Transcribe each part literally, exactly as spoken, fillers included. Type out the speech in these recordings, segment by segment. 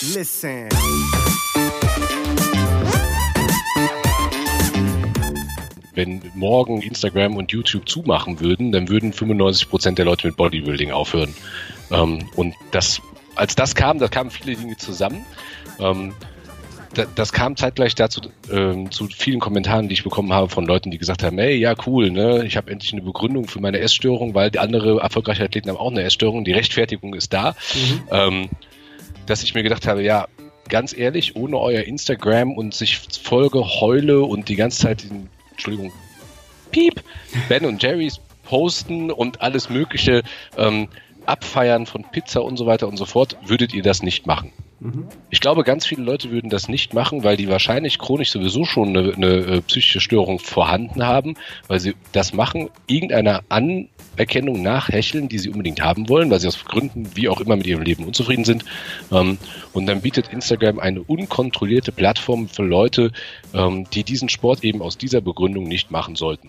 Listen. Wenn morgen Instagram und YouTube zumachen würden, dann würden fünfundneunzig Prozent der Leute mit Bodybuilding aufhören. Ähm, und das, als das kam, da kamen viele Dinge zusammen. Ähm, da, das kam zeitgleich dazu ähm, zu vielen Kommentaren, die ich bekommen habe von Leuten, die gesagt haben, hey, ja cool, ne, ich habe endlich eine Begründung für meine Essstörung, weil die andere erfolgreiche Athleten haben auch eine Essstörung, die Rechtfertigung ist da. Mhm. Ähm, dass ich mir gedacht habe, ja, ganz ehrlich, ohne euer Instagram und sich Folge Heule und die ganze Zeit den Entschuldigung, Piep, Ben und Jerry's posten und alles mögliche ähm, abfeiern von Pizza und so weiter und so fort, würdet ihr das nicht machen. Mhm. Ich glaube, ganz viele Leute würden das nicht machen, weil die wahrscheinlich chronisch sowieso schon eine, eine äh, psychische Störung vorhanden haben, weil sie das machen, irgendeiner Anerkennung nachhecheln, die sie unbedingt haben wollen, weil sie aus Gründen wie auch immer mit ihrem Leben unzufrieden sind. Ähm, und dann bietet Instagram eine unkontrollierte Plattform für Leute, ähm, die diesen Sport eben aus dieser Begründung nicht machen sollten.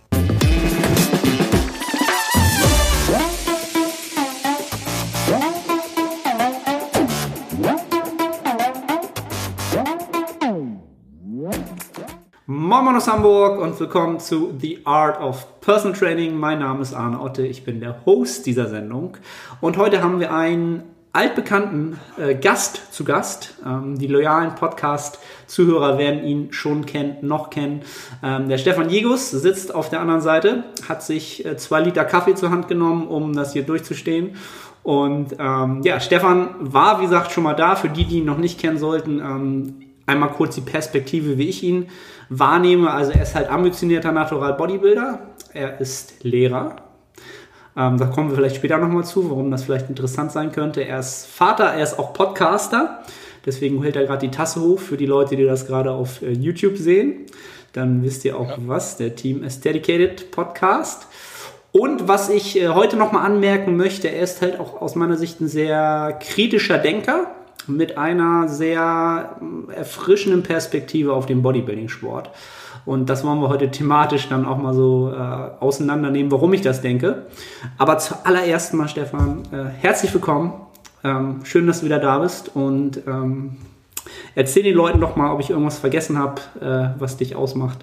Moin Moin aus Hamburg und willkommen zu The Art of Personal Training. Mein Name ist Arne Otte, ich bin der Host dieser Sendung und heute haben wir einen altbekannten äh, Gast zu Gast. Ähm, die loyalen Podcast-Zuhörer werden ihn schon kennen, noch kennen. Ähm, der Stefan Jegus sitzt auf der anderen Seite, hat sich äh, zwei Liter Kaffee zur Hand genommen, um das hier durchzustehen. Und ähm, ja, Stefan war, wie gesagt, schon mal da. Für die, die ihn noch nicht kennen sollten, ähm, einmal kurz die Perspektive, wie ich ihn wahrnehme. Also er ist halt ambitionierter Natural Bodybuilder. Er ist Lehrer. Ähm, da kommen wir vielleicht später nochmal zu, warum das vielleicht interessant sein könnte. Er ist Vater, er ist auch Podcaster. Deswegen hält er gerade die Tasse hoch für die Leute, die das gerade auf äh, YouTube sehen. Dann wisst ihr auch ja. was. Der Team ist Dedicated Podcast. Und was ich äh, heute nochmal anmerken möchte, er ist halt auch aus meiner Sicht ein sehr kritischer Denker mit einer sehr erfrischenden Perspektive auf den Bodybuilding-Sport. Und das wollen wir heute thematisch dann auch mal so äh, auseinandernehmen, warum ich das denke. Aber zuallererst mal, Stefan, äh, herzlich willkommen. Ähm, schön, dass du wieder da bist. Und ähm, erzähl den Leuten doch mal, ob ich irgendwas vergessen habe, äh, was dich ausmacht.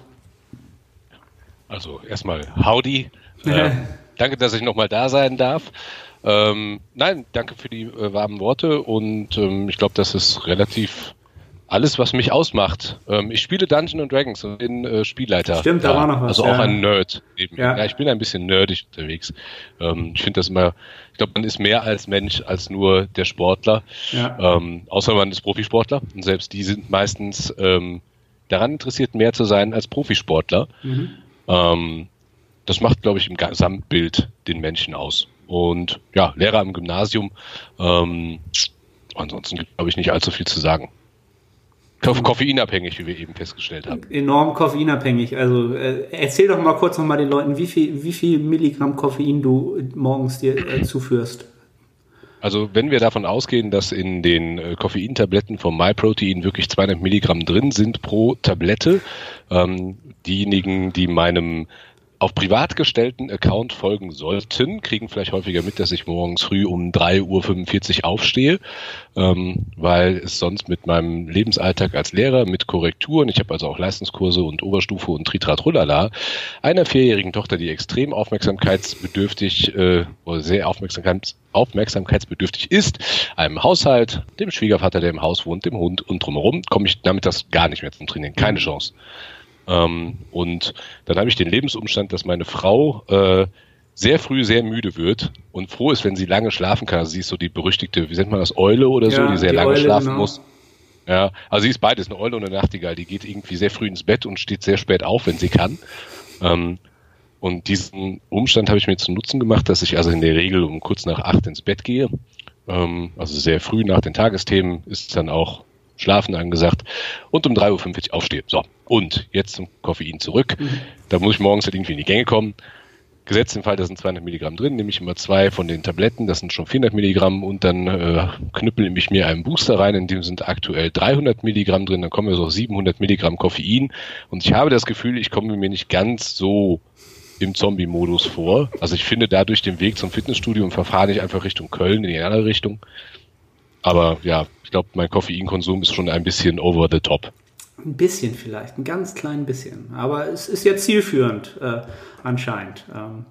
Also erstmal Howdy. äh, danke, dass ich nochmal da sein darf. Ähm, nein, danke für die äh, warmen Worte und ähm, ich glaube, das ist relativ alles, was mich ausmacht. Ähm, ich spiele Dungeons and Dragons und bin äh, Spielleiter. Stimmt, da war noch was. Also ja. auch ein Nerd. Eben. Ja. Ja, ich bin ein bisschen nerdig unterwegs. Ähm, ich finde das immer, ich glaube, man ist mehr als Mensch als nur der Sportler. Ja. Ähm, außer man ist Profisportler und selbst die sind meistens ähm, daran interessiert, mehr zu sein als Profisportler. Mhm. Ähm, das macht, glaube ich, im Gesamtbild den Menschen aus. Und ja, Lehrer am Gymnasium. Ähm, ansonsten gibt es, glaube ich, nicht allzu viel zu sagen. Ko- koffeinabhängig, wie wir eben festgestellt haben. Enorm koffeinabhängig. Also äh, erzähl doch mal kurz noch mal den Leuten, wie viel, wie viel Milligramm Koffein du morgens dir äh, zuführst. Also wenn wir davon ausgehen, dass in den äh, Koffeintabletten vom MyProtein wirklich zweihundert Milligramm drin sind pro Tablette, ähm, diejenigen, die meinem auf privat gestellten Account folgen sollten, kriegen vielleicht häufiger mit, dass ich morgens früh um drei Uhr fünfundvierzig aufstehe, ähm, weil es sonst mit meinem Lebensalltag als Lehrer mit Korrekturen, ich habe also auch Leistungskurse und Oberstufe und Tritrat-Rullala, einer vierjährigen Tochter, die extrem aufmerksamkeitsbedürftig äh, oder sehr aufmerksamkeits- aufmerksamkeitsbedürftig ist, einem Haushalt, dem Schwiegervater, der im Haus wohnt, dem Hund und drumherum, komme ich damit das gar nicht mehr zum Trainieren. Keine Chance. Ähm, und dann habe ich den Lebensumstand, dass meine Frau äh, sehr früh sehr müde wird und froh ist, wenn sie lange schlafen kann. Also sie ist so die berüchtigte, wie nennt man das, Eule oder so, ja, die sehr die lange Eule, schlafen genau. muss. Ja, also sie ist beides, eine Eule und eine Nachtigall. Die geht irgendwie sehr früh ins Bett und steht sehr spät auf, wenn sie kann. Ähm, und diesen Umstand habe ich mir zu Nutzen gemacht, dass ich also in der Regel um kurz nach acht ins Bett gehe. Ähm, also sehr früh nach den Tagesthemen ist dann auch Schlafen angesagt und um drei Uhr fünfundvierzig aufstehe. So, und jetzt zum Koffein zurück. Mhm. Da muss ich morgens halt irgendwie in die Gänge kommen. Gesetzt im Fall, da sind zweihundert Milligramm drin, nehme ich immer zwei von den Tabletten, das sind schon vierhundert Milligramm und dann äh, knüppel ich mir einen Booster rein, in dem sind aktuell dreihundert Milligramm drin, dann kommen wir so auf siebenhundert Milligramm Koffein und ich habe das Gefühl, ich komme mir nicht ganz so im Zombie-Modus vor. Also ich finde dadurch den Weg zum Fitnessstudio und verfahre nicht einfach Richtung Köln in die andere Richtung. Aber ja, glaube, mein Koffeinkonsum ist schon ein bisschen over the top. Ein bisschen vielleicht, ein ganz klein bisschen. Aber es ist ja zielführend äh, anscheinend. Ähm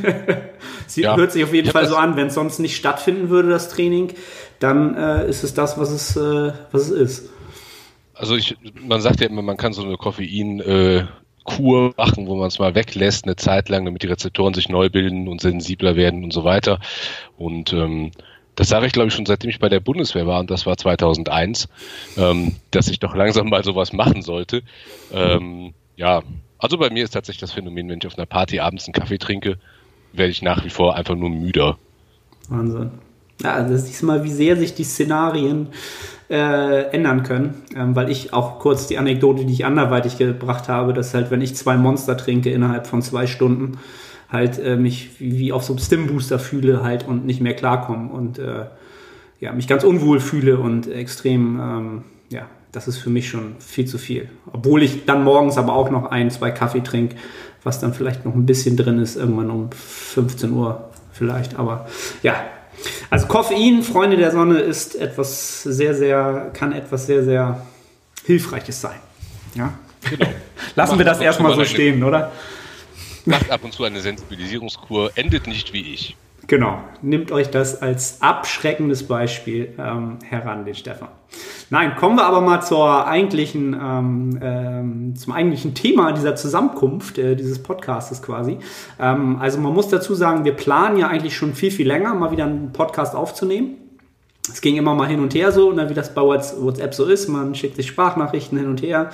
Sie ja. hört sich auf jeden Fall so an, wenn es sonst nicht stattfinden würde, das Training, dann äh, ist es das, was es, äh, was es ist. Also ich, man sagt ja immer, man kann so eine Koffein-Kur äh, machen, wo man es mal weglässt, eine Zeit lang, damit die Rezeptoren sich neu bilden und sensibler werden und so weiter. Und ähm, das sage ich, glaube ich, schon seitdem ich bei der Bundeswehr war, und das war zweitausendeins, ähm, dass ich doch langsam mal sowas machen sollte. Ähm, ja, also bei mir ist tatsächlich das Phänomen, wenn ich auf einer Party abends einen Kaffee trinke, werde ich nach wie vor einfach nur müder. Wahnsinn. Ja, also das ist mal, wie sehr sich die Szenarien äh, ändern können, ähm, weil ich auch kurz die Anekdote, die ich anderweitig gebracht habe, dass halt, wenn ich zwei Monster trinke innerhalb von zwei Stunden, halt äh, mich wie, wie auf so einem Stimbooster fühle halt und nicht mehr klarkomme und äh, ja, mich ganz unwohl fühle und extrem, ähm, ja, das ist für mich schon viel zu viel. Obwohl ich dann morgens aber auch noch ein, zwei Kaffee trinke, was dann vielleicht noch ein bisschen drin ist, irgendwann um fünfzehn Uhr vielleicht, aber ja. Also Koffein, Freunde der Sonne, ist etwas sehr, sehr, kann etwas sehr, sehr Hilfreiches sein. Ja? Genau. Lassen wir das erstmal so stehen, oder? Macht ab und zu eine Sensibilisierungskur, endet nicht wie ich. Genau, nehmt euch das als abschreckendes Beispiel ähm, heran, den Stefan. Nein, kommen wir aber mal zur eigentlichen, ähm, ähm, zum eigentlichen Thema dieser Zusammenkunft, äh, dieses Podcastes quasi. Ähm, also man muss dazu sagen, wir planen ja eigentlich schon viel, viel länger, mal wieder einen Podcast aufzunehmen. Es ging immer mal hin und her so, ne, wie das bei WhatsApp so ist. Man schickt sich Sprachnachrichten hin und her.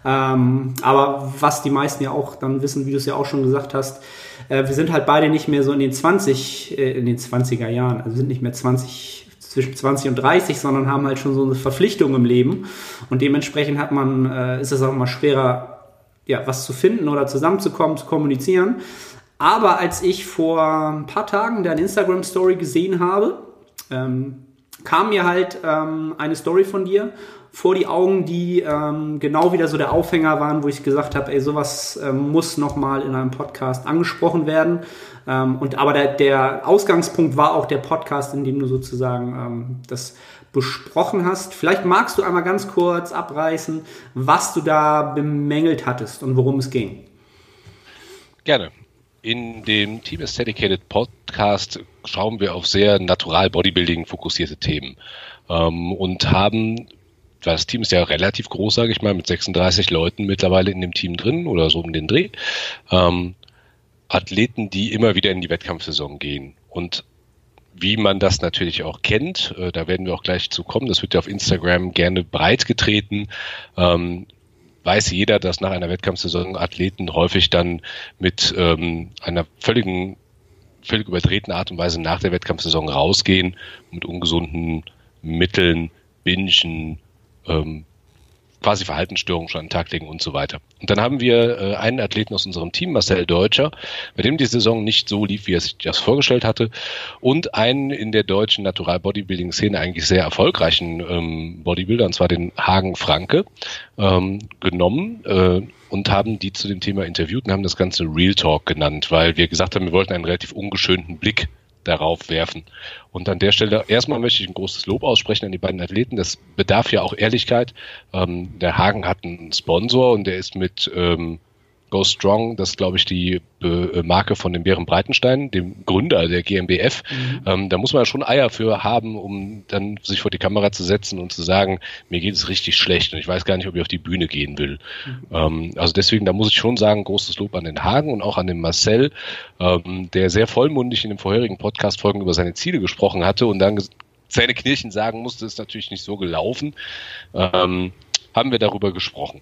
Ähm, aber was die meisten ja auch dann wissen, wie du es ja auch schon gesagt hast, äh, wir sind halt beide nicht mehr so in den zwanzig, äh, in den zwanziger Jahren, also sind nicht mehr zwanzig, zwischen zwanzig und dreißig, sondern haben halt schon so eine Verpflichtung im Leben und dementsprechend hat man, äh, ist es auch mal schwerer, ja, was zu finden oder zusammenzukommen, zu kommunizieren. Aber als ich vor ein paar Tagen deine Instagram-Story gesehen habe, ähm, kam mir halt ähm, eine Story von dir vor die Augen, die ähm, genau wieder so der Aufhänger waren, wo ich gesagt habe, ey, sowas ähm, muss nochmal in einem Podcast angesprochen werden. Ähm, und aber der, der Ausgangspunkt war auch der Podcast, in dem du sozusagen ähm, das besprochen hast. Vielleicht magst du einmal ganz kurz abreißen, was du da bemängelt hattest und worum es ging. Gerne. In dem Team is Dedicated Podcast schauen wir auf sehr natural Bodybuilding fokussierte Themen ähm, und haben, das Team ist ja relativ groß, sage ich mal, mit sechsunddreißig Leuten mittlerweile in dem Team drin oder so um den Dreh, ähm, Athleten, die immer wieder in die Wettkampfsaison gehen. Und wie man das natürlich auch kennt, äh, da werden wir auch gleich zu kommen, das wird ja auf Instagram gerne breit getreten, ähm, weiß jeder, dass nach einer Wettkampfsaison Athleten häufig dann mit ähm, einer völligen, völlig überdrehten Art und Weise nach der Wettkampfsaison rausgehen, mit ungesunden Mitteln, Bingen, ähm, quasi Verhaltensstörungen schon an den Tag legen und so weiter. Und dann haben wir äh, einen Athleten aus unserem Team, Marcel Deutscher, bei dem die Saison nicht so lief, wie er sich das vorgestellt hatte, und einen in der deutschen Natural-Bodybuilding-Szene eigentlich sehr erfolgreichen ähm, Bodybuilder, und zwar den Hagen Franke, ähm, genommen äh, und haben die zu dem Thema interviewt und haben das Ganze Real Talk genannt, weil wir gesagt haben, wir wollten einen relativ ungeschönten Blick darauf werfen. Und an der Stelle erstmal möchte ich ein großes Lob aussprechen an die beiden Athleten. Das bedarf ja auch Ehrlichkeit. Ähm, der Hagen hat einen Sponsor und der ist mit ähm, Go Strong, das ist, glaube ich, die äh, Marke von dem Bären Breitenstein, dem Gründer der G m B F. Mhm. Ähm, da muss man ja schon Eier für haben, um dann sich vor die Kamera zu setzen und zu sagen, mir geht es richtig schlecht und ich weiß gar nicht, ob ich auf die Bühne gehen will. Mhm. Ähm, also deswegen, da muss ich schon sagen, großes Lob an den Hagen und auch an den Marcel, ähm, der sehr vollmundig in den vorherigen Podcast-Folgen über seine Ziele gesprochen hatte und dann Zähneknirschen sagen musste, ist natürlich nicht so gelaufen. Ähm, haben wir darüber gesprochen.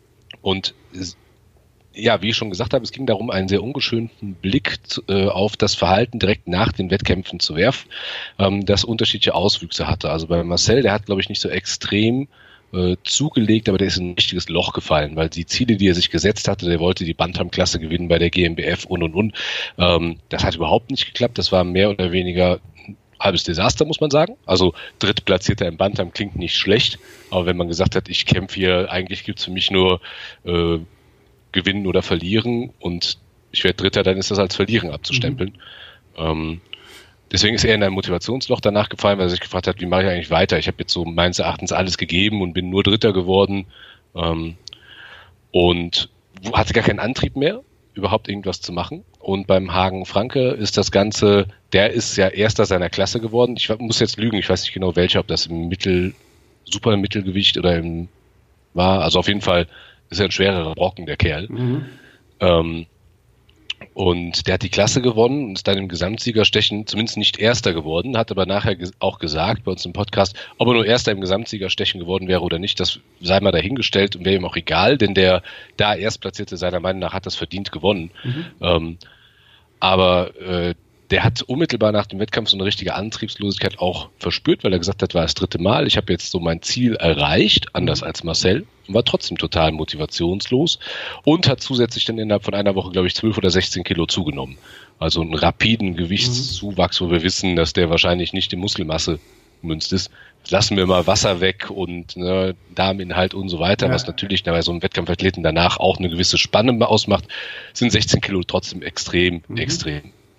Und ja, wie ich schon gesagt habe, es ging darum, einen sehr ungeschönten Blick zu, äh, auf das Verhalten direkt nach den Wettkämpfen zu werfen, ähm, das unterschiedliche Auswüchse hatte. Also bei Marcel, der hat, glaube ich, nicht so extrem äh, zugelegt, aber der ist in ein richtiges Loch gefallen, weil die Ziele, die er sich gesetzt hatte, der wollte die Bantam-Klasse gewinnen bei der G m B F und und und. Ähm, das hat überhaupt nicht geklappt. Das war mehr oder weniger ein halbes Desaster, muss man sagen. Also Drittplatzierter im Bantam klingt nicht schlecht, aber wenn man gesagt hat, ich kämpfe hier, eigentlich gibt's für mich nur äh, gewinnen oder verlieren und ich werde Dritter, dann ist das als Verlieren abzustempeln. Mhm. Ähm, deswegen ist er in ein Motivationsloch danach gefallen, weil er sich gefragt hat, wie mache ich eigentlich weiter? Ich habe jetzt so meines Erachtens alles gegeben und bin nur Dritter geworden ähm, und hatte gar keinen Antrieb mehr, überhaupt irgendwas zu machen. Und beim Hagen Franke ist das Ganze, der ist ja Erster seiner Klasse geworden. Ich muss jetzt lügen, ich weiß nicht genau welcher, ob das im Mittel, super Mittelgewicht oder im war. Also auf jeden Fall ist er ein schwererer Brocken, der Kerl. Mhm. Ähm, und der hat die Klasse gewonnen und ist dann im Gesamtsiegerstechen zumindest nicht Erster geworden, hat aber nachher ge- auch gesagt bei uns im Podcast, ob er nur Erster im Gesamtsiegerstechen geworden wäre oder nicht, das sei mal dahingestellt und wäre ihm auch egal, denn der da Erstplatzierte seiner Meinung nach hat das verdient gewonnen. Mhm. Ähm, aber äh, der hat unmittelbar nach dem Wettkampf so eine richtige Antriebslosigkeit auch verspürt, weil er gesagt hat, war das dritte Mal, ich habe jetzt so mein Ziel erreicht, anders mhm. als Marcel, und war trotzdem total motivationslos und hat zusätzlich dann innerhalb von einer Woche, glaube ich, zwölf oder sechzehn Kilo zugenommen. Also einen rapiden Gewichtszuwachs, wo wir wissen, dass der wahrscheinlich nicht in Muskelmasse gemünzt ist. Lassen wir mal Wasser weg und ne, Darminhalt und so weiter, ja. was natürlich bei so einem Wettkampfathleten danach auch eine gewisse Spanne ausmacht, sind sechzehn Kilo trotzdem extrem, mhm. extrem.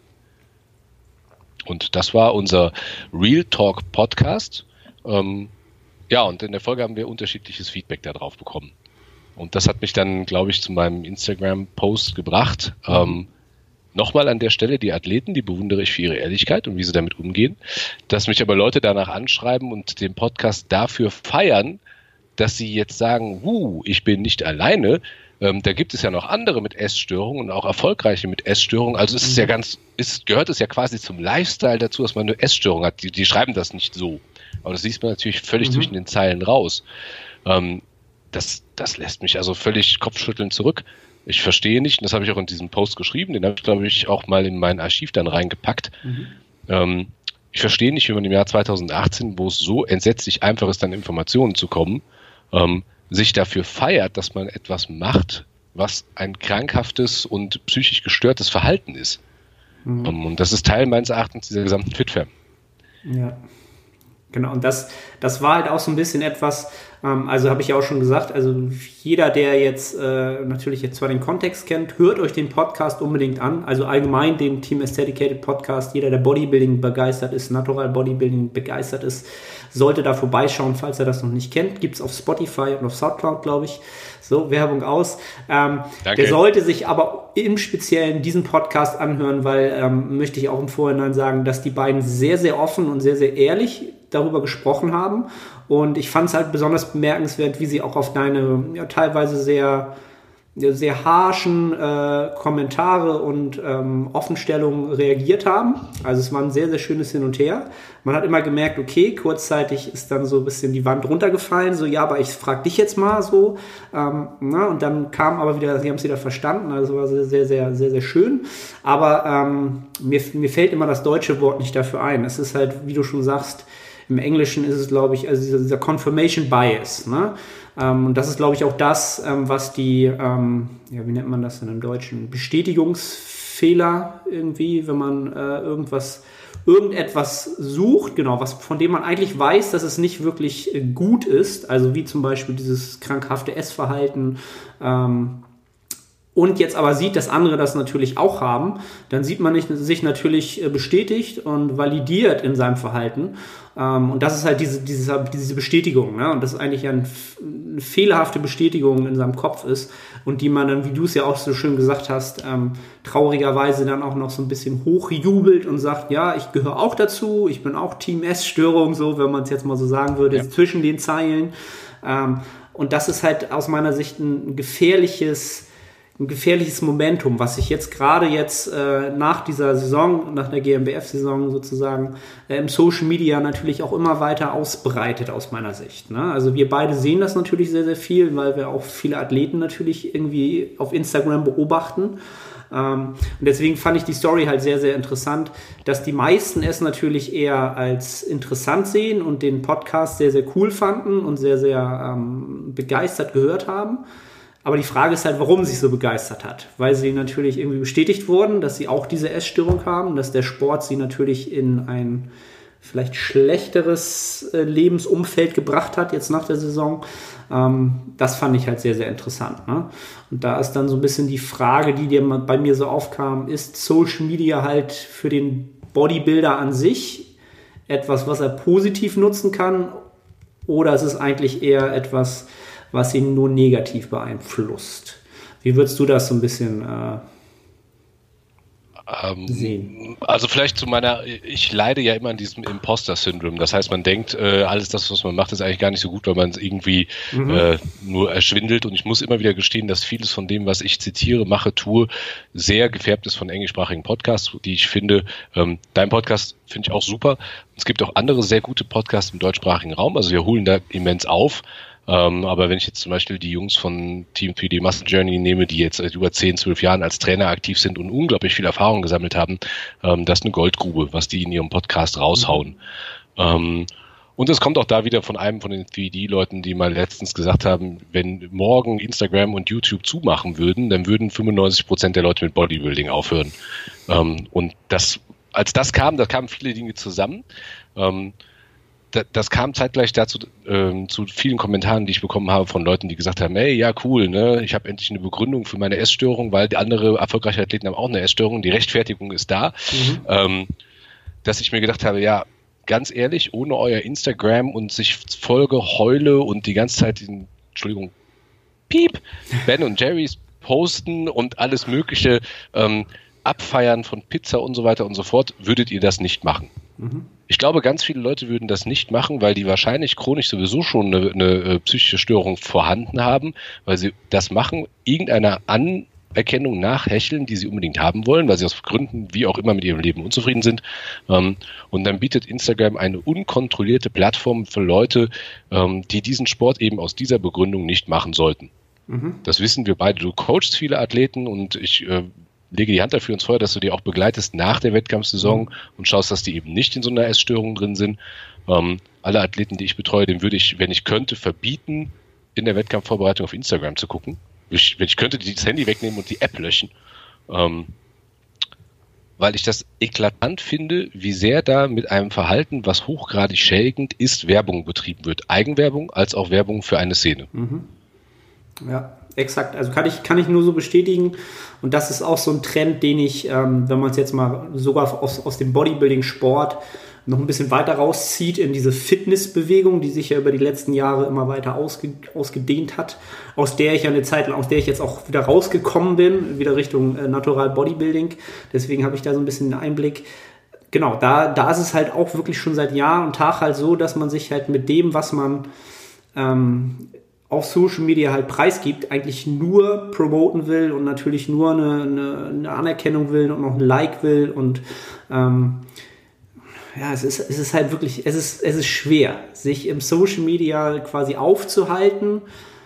Und das war unser Real Talk Podcast. Ähm, ja, und in der Folge haben wir unterschiedliches Feedback darauf bekommen. Und das hat mich dann, glaube ich, zu meinem Instagram-Post gebracht. Mhm. Ähm, Nochmal an der Stelle, die Athleten, die bewundere ich für ihre Ehrlichkeit und wie sie damit umgehen. Dass mich aber Leute danach anschreiben und den Podcast dafür feiern, dass sie jetzt sagen, huh, ich bin nicht alleine. Ähm, da gibt es ja noch andere mit Essstörungen und auch erfolgreiche mit Essstörungen. Also es ist ja ganz, ist, gehört es ja quasi zum Lifestyle dazu, dass man eine Essstörung hat. Die, die schreiben das nicht so. Aber das liest man natürlich völlig mhm. zwischen den Zeilen raus. Ähm, das, das lässt mich also völlig kopfschüttelnd zurück. Ich verstehe nicht, und das habe ich auch in diesem Post geschrieben, den habe ich, glaube ich, auch mal in mein Archiv dann reingepackt. Mhm. Ähm, ich verstehe nicht, wie man im Jahr zweitausendachtzehn, wo es so entsetzlich einfach ist, an Informationen zu kommen, ähm, sich dafür feiert, dass man etwas macht, was ein krankhaftes und psychisch gestörtes Verhalten ist. Mhm. Um, und das ist Teil meines Erachtens dieser gesamten FitFam. Ja, genau. Und das, das war halt auch so ein bisschen etwas, ähm, also habe ich ja auch schon gesagt, also jeder, der jetzt äh, natürlich jetzt zwar den Kontext kennt, hört euch den Podcast unbedingt an. Also allgemein den Team Aestheticated Podcast. Jeder, der Bodybuilding begeistert ist, Natural Bodybuilding begeistert ist, sollte da vorbeischauen, falls er das noch nicht kennt. Gibt es auf Spotify und auf Soundcloud, glaube ich. So, Werbung aus. Ähm, der sollte sich aber im Speziellen diesen Podcast anhören, weil, ähm, möchte ich auch im Vorhinein sagen, dass die beiden sehr, sehr offen und sehr, sehr ehrlich darüber gesprochen haben. Und ich fand es halt besonders bemerkenswert, wie sie auch auf deine ja, teilweise sehr, sehr harschen äh, Kommentare und ähm, Offenstellungen reagiert haben. Also es war ein sehr, sehr schönes Hin und Her. Man hat immer gemerkt, okay, kurzzeitig ist dann so ein bisschen die Wand runtergefallen, so, ja, aber ich frage dich jetzt mal so. Ähm, na, und dann kam aber wieder, sie haben es wieder verstanden, also war sehr, sehr, sehr, sehr, sehr schön. Aber ähm, mir, mir fällt immer das deutsche Wort nicht dafür ein. Es ist halt, wie du schon sagst, im Englischen ist es, glaube ich, also dieser, dieser Confirmation Bias, ne? Ähm, und das ist, glaube ich, auch das, ähm, was die, ähm, ja, wie nennt man das denn im Deutschen? Bestätigungsfehler irgendwie, wenn man äh, irgendwas, irgendetwas sucht, genau, was, von dem man eigentlich weiß, dass es nicht wirklich äh, gut ist, also wie zum Beispiel dieses krankhafte Essverhalten, ähm, und jetzt aber sieht, dass andere das natürlich auch haben, dann sieht man nicht, sich natürlich bestätigt und validiert in seinem Verhalten. Und das ist halt diese, diese, diese Bestätigung, ne? Und das ist eigentlich eine fehlerhafte Bestätigung in seinem Kopf ist und die man dann, wie du es ja auch so schön gesagt hast, ähm, traurigerweise dann auch noch so ein bisschen hochjubelt und sagt, ja, ich gehöre auch dazu, ich bin auch Team Essstörung, so, wenn man es jetzt mal so sagen würde, ja. zwischen den Zeilen. Ähm, und das ist halt aus meiner Sicht ein gefährliches ein gefährliches Momentum, was sich jetzt gerade jetzt äh, nach dieser Saison, nach der G M B F-Saison sozusagen äh, im Social Media natürlich auch immer weiter ausbreitet aus meiner Sicht. Ne? Also wir beide sehen das natürlich sehr, sehr viel, weil wir auch viele Athleten natürlich irgendwie auf Instagram beobachten. Ähm, und deswegen fand ich die Story halt sehr, sehr interessant, dass die meisten es natürlich eher als interessant sehen und den Podcast sehr, sehr cool fanden und sehr, sehr ähm, begeistert gehört haben. Aber die Frage ist halt, warum sie sich so begeistert hat. Weil sie natürlich irgendwie bestätigt wurden, dass sie auch diese Essstörung haben, dass der Sport sie natürlich in ein vielleicht schlechteres äh, Lebensumfeld gebracht hat, jetzt nach der Saison. Ähm, das fand ich halt sehr, sehr interessant. Ne? Und da ist dann so ein bisschen die Frage, die dir bei mir so aufkam, ist Social Media halt für den Bodybuilder an sich etwas, was er positiv nutzen kann, oder ist es eigentlich eher etwas, was ihn nur negativ beeinflusst? Wie würdest du das so ein bisschen äh, ähm, sehen? Also vielleicht zu meiner, ich leide ja immer an diesem Imposter-Syndrom. Das heißt, man denkt, äh, alles das, was man macht, ist eigentlich gar nicht so gut, weil man es irgendwie mhm. äh, nur erschwindelt. Und ich muss immer wieder gestehen, dass vieles von dem, was ich zitiere, mache, tue, sehr gefärbt ist von englischsprachigen Podcasts, die ich finde, ähm, dein Podcast finde ich auch super. Es gibt auch andere sehr gute Podcasts im deutschsprachigen Raum. Also wir holen da immens auf. Ähm, aber wenn ich jetzt zum Beispiel die Jungs von Team drei D Muscle Journey nehme, die jetzt seit über zehn, zwölf Jahren als Trainer aktiv sind und unglaublich viel Erfahrung gesammelt haben, ähm, das ist eine Goldgrube, was die in ihrem Podcast raushauen. Mhm. Ähm, und es kommt auch da wieder von einem von den drei D-Leuten, die mal letztens gesagt haben, wenn morgen Instagram und YouTube zumachen würden, dann würden fünfundneunzig Prozent der Leute mit Bodybuilding aufhören. Ähm, und das, als das kam, da kamen viele Dinge zusammen. Ähm, Das kam zeitgleich dazu ähm, zu vielen Kommentaren, die ich bekommen habe von Leuten, die gesagt haben, hey, ja cool, ne, ich habe endlich eine Begründung für meine Essstörung, weil die andere erfolgreiche Athleten haben auch eine Essstörung, die Rechtfertigung ist da. Mhm. Ähm, dass ich mir gedacht habe, ja, ganz ehrlich, ohne euer Instagram und sich Folge Heule und die ganze Zeit den, Entschuldigung, Piep, Ben und Jerry's posten und alles mögliche ähm, abfeiern von Pizza und so weiter und so fort, würdet ihr das nicht machen. Mhm. Ich glaube, ganz viele Leute würden das nicht machen, weil die wahrscheinlich chronisch sowieso schon eine, eine psychische Störung vorhanden haben, weil sie das machen, irgendeiner Anerkennung nachhecheln, die sie unbedingt haben wollen, weil sie aus Gründen wie auch immer mit ihrem Leben unzufrieden sind. Und dann bietet Instagram eine unkontrollierte Plattform für Leute, die diesen Sport eben aus dieser Begründung nicht machen sollten. Mhm. Das wissen wir beide. Du coachst viele Athleten und ich lege die Hand dafür ins Feuer, dass du die auch begleitest nach der Wettkampfsaison mhm. und schaust, dass die eben nicht in so einer Essstörung drin sind. Ähm, alle Athleten, die ich betreue, denen würde ich, wenn ich könnte, verbieten, in der Wettkampfvorbereitung auf Instagram zu gucken. Ich, wenn ich könnte, das Handy wegnehmen und die App löschen. Ähm, weil ich das eklatant finde, wie sehr da mit einem Verhalten, was hochgradig schädigend ist, Werbung betrieben wird. Eigenwerbung als auch Werbung für eine Szene. Mhm. Ja, exakt. Also kann ich, kann ich nur so bestätigen. Und das ist auch so ein Trend, den ich, ähm, wenn man es jetzt mal sogar aus, aus dem Bodybuilding-Sport noch ein bisschen weiter rauszieht in diese Fitnessbewegung, die sich ja über die letzten Jahre immer weiter ausge, ausgedehnt hat, aus der ich ja eine Zeit lang, aus der ich jetzt auch wieder rausgekommen bin, wieder Richtung äh, Natural Bodybuilding. Deswegen habe ich da so ein bisschen einen Einblick. Genau, da, da ist es halt auch wirklich schon seit Jahr und Tag halt so, dass man sich halt mit dem, was man ähm, auf Social Media halt preisgibt, eigentlich nur promoten will und natürlich nur eine, eine, eine Anerkennung will und noch ein Like will und ähm, ja, es ist, es ist halt wirklich, es ist, es ist schwer, sich im Social Media quasi aufzuhalten,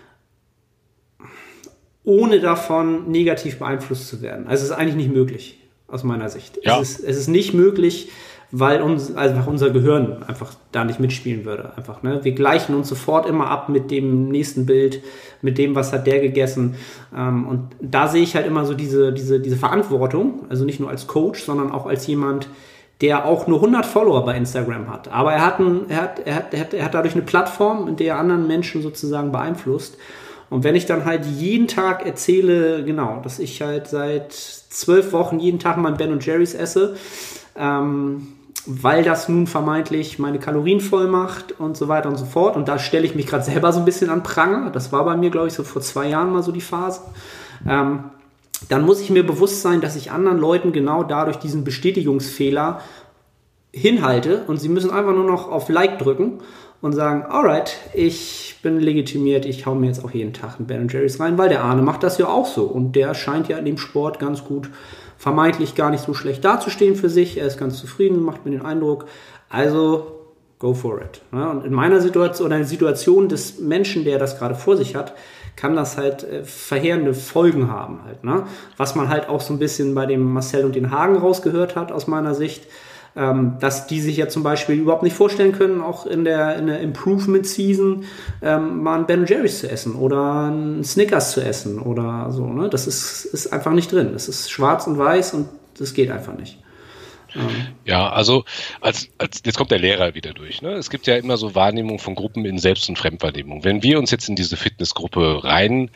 ohne davon negativ beeinflusst zu werden. Also es ist eigentlich nicht möglich, aus meiner Sicht. Ja. Es ist, es ist nicht möglich, weil uns, also unser Gehirn einfach da nicht mitspielen würde. Einfach, ne? Wir gleichen uns sofort immer ab mit dem nächsten Bild, mit dem, was hat der gegessen. Ähm, und da sehe ich halt immer so diese, diese, diese Verantwortung, also nicht nur als Coach, sondern auch als jemand, der auch nur hundert Follower bei Instagram hat. Aber er hat, ein, er hat, er hat, er hat, er hat dadurch eine Plattform, in der er anderen Menschen sozusagen beeinflusst. Und wenn ich dann halt jeden Tag erzähle, genau, dass ich halt seit zwölf Wochen jeden Tag mein Ben und Jerry's esse, ähm, weil das nun vermeintlich meine Kalorien voll macht und so weiter und so fort. Und da stelle ich mich gerade selber so ein bisschen an Pranger. Das war bei mir, glaube ich, so vor zwei Jahren mal so die Phase. Ähm, dann muss ich mir bewusst sein, dass ich anderen Leuten genau dadurch diesen Bestätigungsfehler hinhalte und sie müssen einfach nur noch auf Like drücken und sagen, alright, ich bin legitimiert, ich hau mir jetzt auch jeden Tag einen Ben und Jerry's rein, weil der Arne macht das ja auch so und der scheint ja in dem Sport ganz gut, vermeintlich gar nicht so schlecht dazustehen für sich, er ist ganz zufrieden, macht mir den Eindruck, also go for it. Ja, und in meiner Situation oder in der Situation des Menschen, der das gerade vor sich hat, kann das halt äh, verheerende Folgen haben halt, ne? Was man halt auch so ein bisschen bei dem Marcel und den Hagen rausgehört hat aus meiner Sicht, ähm, dass die sich ja zum Beispiel überhaupt nicht vorstellen können, auch in der, in der Improvement-Season ähm, mal ein Ben und Jerry's zu essen oder ein Snickers zu essen oder so, ne? Das ist, ist einfach nicht drin. Das ist schwarz und weiß und das geht einfach nicht. Ja, also als, als jetzt kommt der Lehrer wieder durch. Ne? Es gibt ja immer so Wahrnehmung von Gruppen in Selbst- und Fremdwahrnehmung. Wenn wir uns jetzt in diese Fitnessgruppe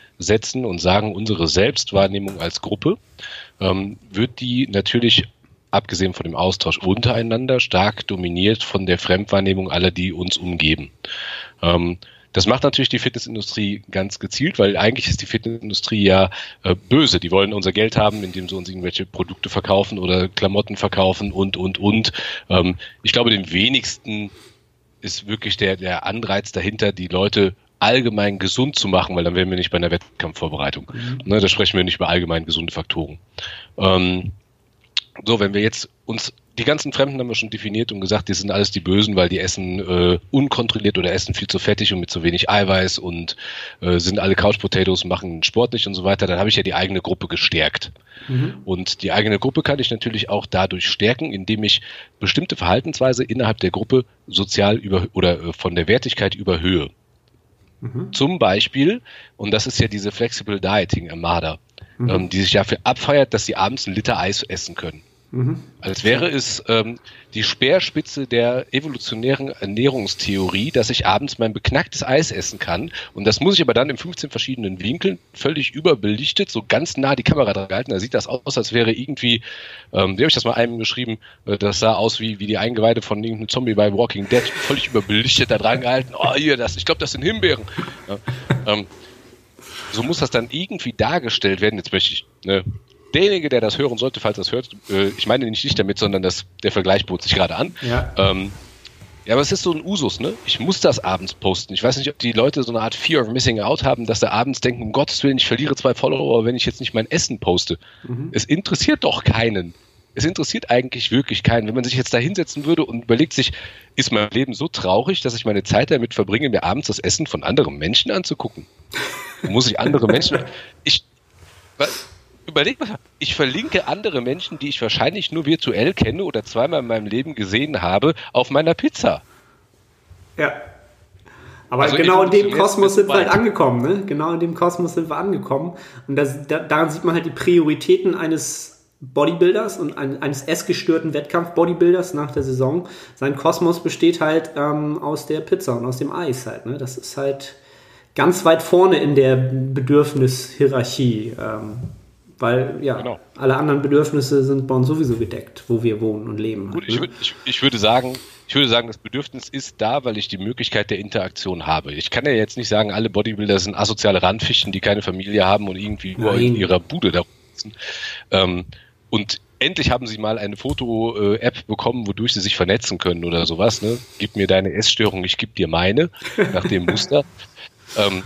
reinsetzen und sagen, unsere Selbstwahrnehmung als Gruppe, ähm, wird die natürlich abgesehen von dem Austausch untereinander, stark dominiert von der Fremdwahrnehmung aller, die uns umgeben. Ähm, Das macht natürlich die Fitnessindustrie ganz gezielt, weil eigentlich ist die Fitnessindustrie ja äh, böse. Die wollen unser Geld haben, indem sie uns irgendwelche Produkte verkaufen oder Klamotten verkaufen und, und, und. Ähm, ich glaube, dem wenigsten ist wirklich der, der Anreiz dahinter, die Leute allgemein gesund zu machen, weil dann wären wir nicht bei einer Wettkampfvorbereitung. Mhm. Ne, da sprechen wir nicht über allgemein gesunde Faktoren. Ähm, so, wenn wir jetzt uns die ganzen Fremden haben wir schon definiert und gesagt, die sind alles die Bösen, weil die essen äh, unkontrolliert oder essen viel zu fettig und mit zu wenig Eiweiß und äh, sind alle Couch Potatoes, machen Sport nicht und so weiter. Dann habe ich ja die eigene Gruppe gestärkt. Mhm. Und die eigene Gruppe kann ich natürlich auch dadurch stärken, indem ich bestimmte Verhaltensweise innerhalb der Gruppe sozial über oder äh, von der Wertigkeit überhöhe. Mhm. Zum Beispiel, und das ist ja diese Flexible Dieting Armada, mhm. ähm, die sich dafür abfeiert, dass sie abends einen Liter Eis essen können. Mhm. Als wäre es ähm, die Speerspitze der evolutionären Ernährungstheorie, dass ich abends mein beknacktes Eis essen kann. Und das muss ich aber dann in fünfzehn verschiedenen Winkeln, völlig überbelichtet, so ganz nah die Kamera dran gehalten. Da sieht das aus, als wäre irgendwie, ähm, wie habe ich das mal einem geschrieben, äh, das sah aus wie, wie die Eingeweide von irgendeinem Zombie bei Walking Dead, völlig überbelichtet da dran gehalten. Oh, hier, das, ich glaube, das sind Himbeeren. Ja, ähm, so muss das dann irgendwie dargestellt werden. Jetzt möchte ich, ne, derjenige, der das hören sollte, falls das hört, äh, ich meine nicht, nicht damit, sondern das, der Vergleich bot sich gerade an. Ja. Ähm, ja, aber es ist so ein Usus, ne? Ich muss das abends posten. Ich weiß nicht, ob die Leute so eine Art Fear of Missing Out haben, dass sie abends denken, um Gottes Willen, ich verliere zwei Follower, wenn ich jetzt nicht mein Essen poste. Mhm. Es interessiert doch keinen. Es interessiert eigentlich wirklich keinen. Wenn man sich jetzt da hinsetzen würde und überlegt sich, ist mein Leben so traurig, dass ich meine Zeit damit verbringe, mir abends das Essen von anderen Menschen anzugucken? Muss ich andere Menschen... Ich... Was? Überleg mal, ich verlinke andere Menschen, die ich wahrscheinlich nur virtuell kenne oder zweimal in meinem Leben gesehen habe, auf meiner Pizza. Ja. Aber also genau in dem Kosmos sind wir halt angekommen, ne? Genau in dem Kosmos sind wir angekommen. Und das, da, daran sieht man halt die Prioritäten eines Bodybuilders und ein, eines essgestörten Wettkampf-Bodybuilders nach der Saison. Sein Kosmos besteht halt ähm, aus der Pizza und aus dem Eis halt, ne? Das ist halt ganz weit vorne in der Bedürfnishierarchie. Ähm, Weil, ja, genau. Alle anderen Bedürfnisse sind bei uns sowieso gedeckt, wo wir wohnen und leben. Gut, ich, würd, ich, ich, würde sagen, ich würde sagen, das Bedürfnis ist da, weil ich die Möglichkeit der Interaktion habe. Ich kann ja jetzt nicht sagen, alle Bodybuilder sind asoziale Randfichten, die keine Familie haben und irgendwie nur in ihrer Bude da sitzen. Ähm, und endlich haben sie mal eine Foto-App bekommen, wodurch sie sich vernetzen können oder sowas. Ne? Gib mir deine Essstörung, ich gebe dir meine, nach dem Muster. ähm,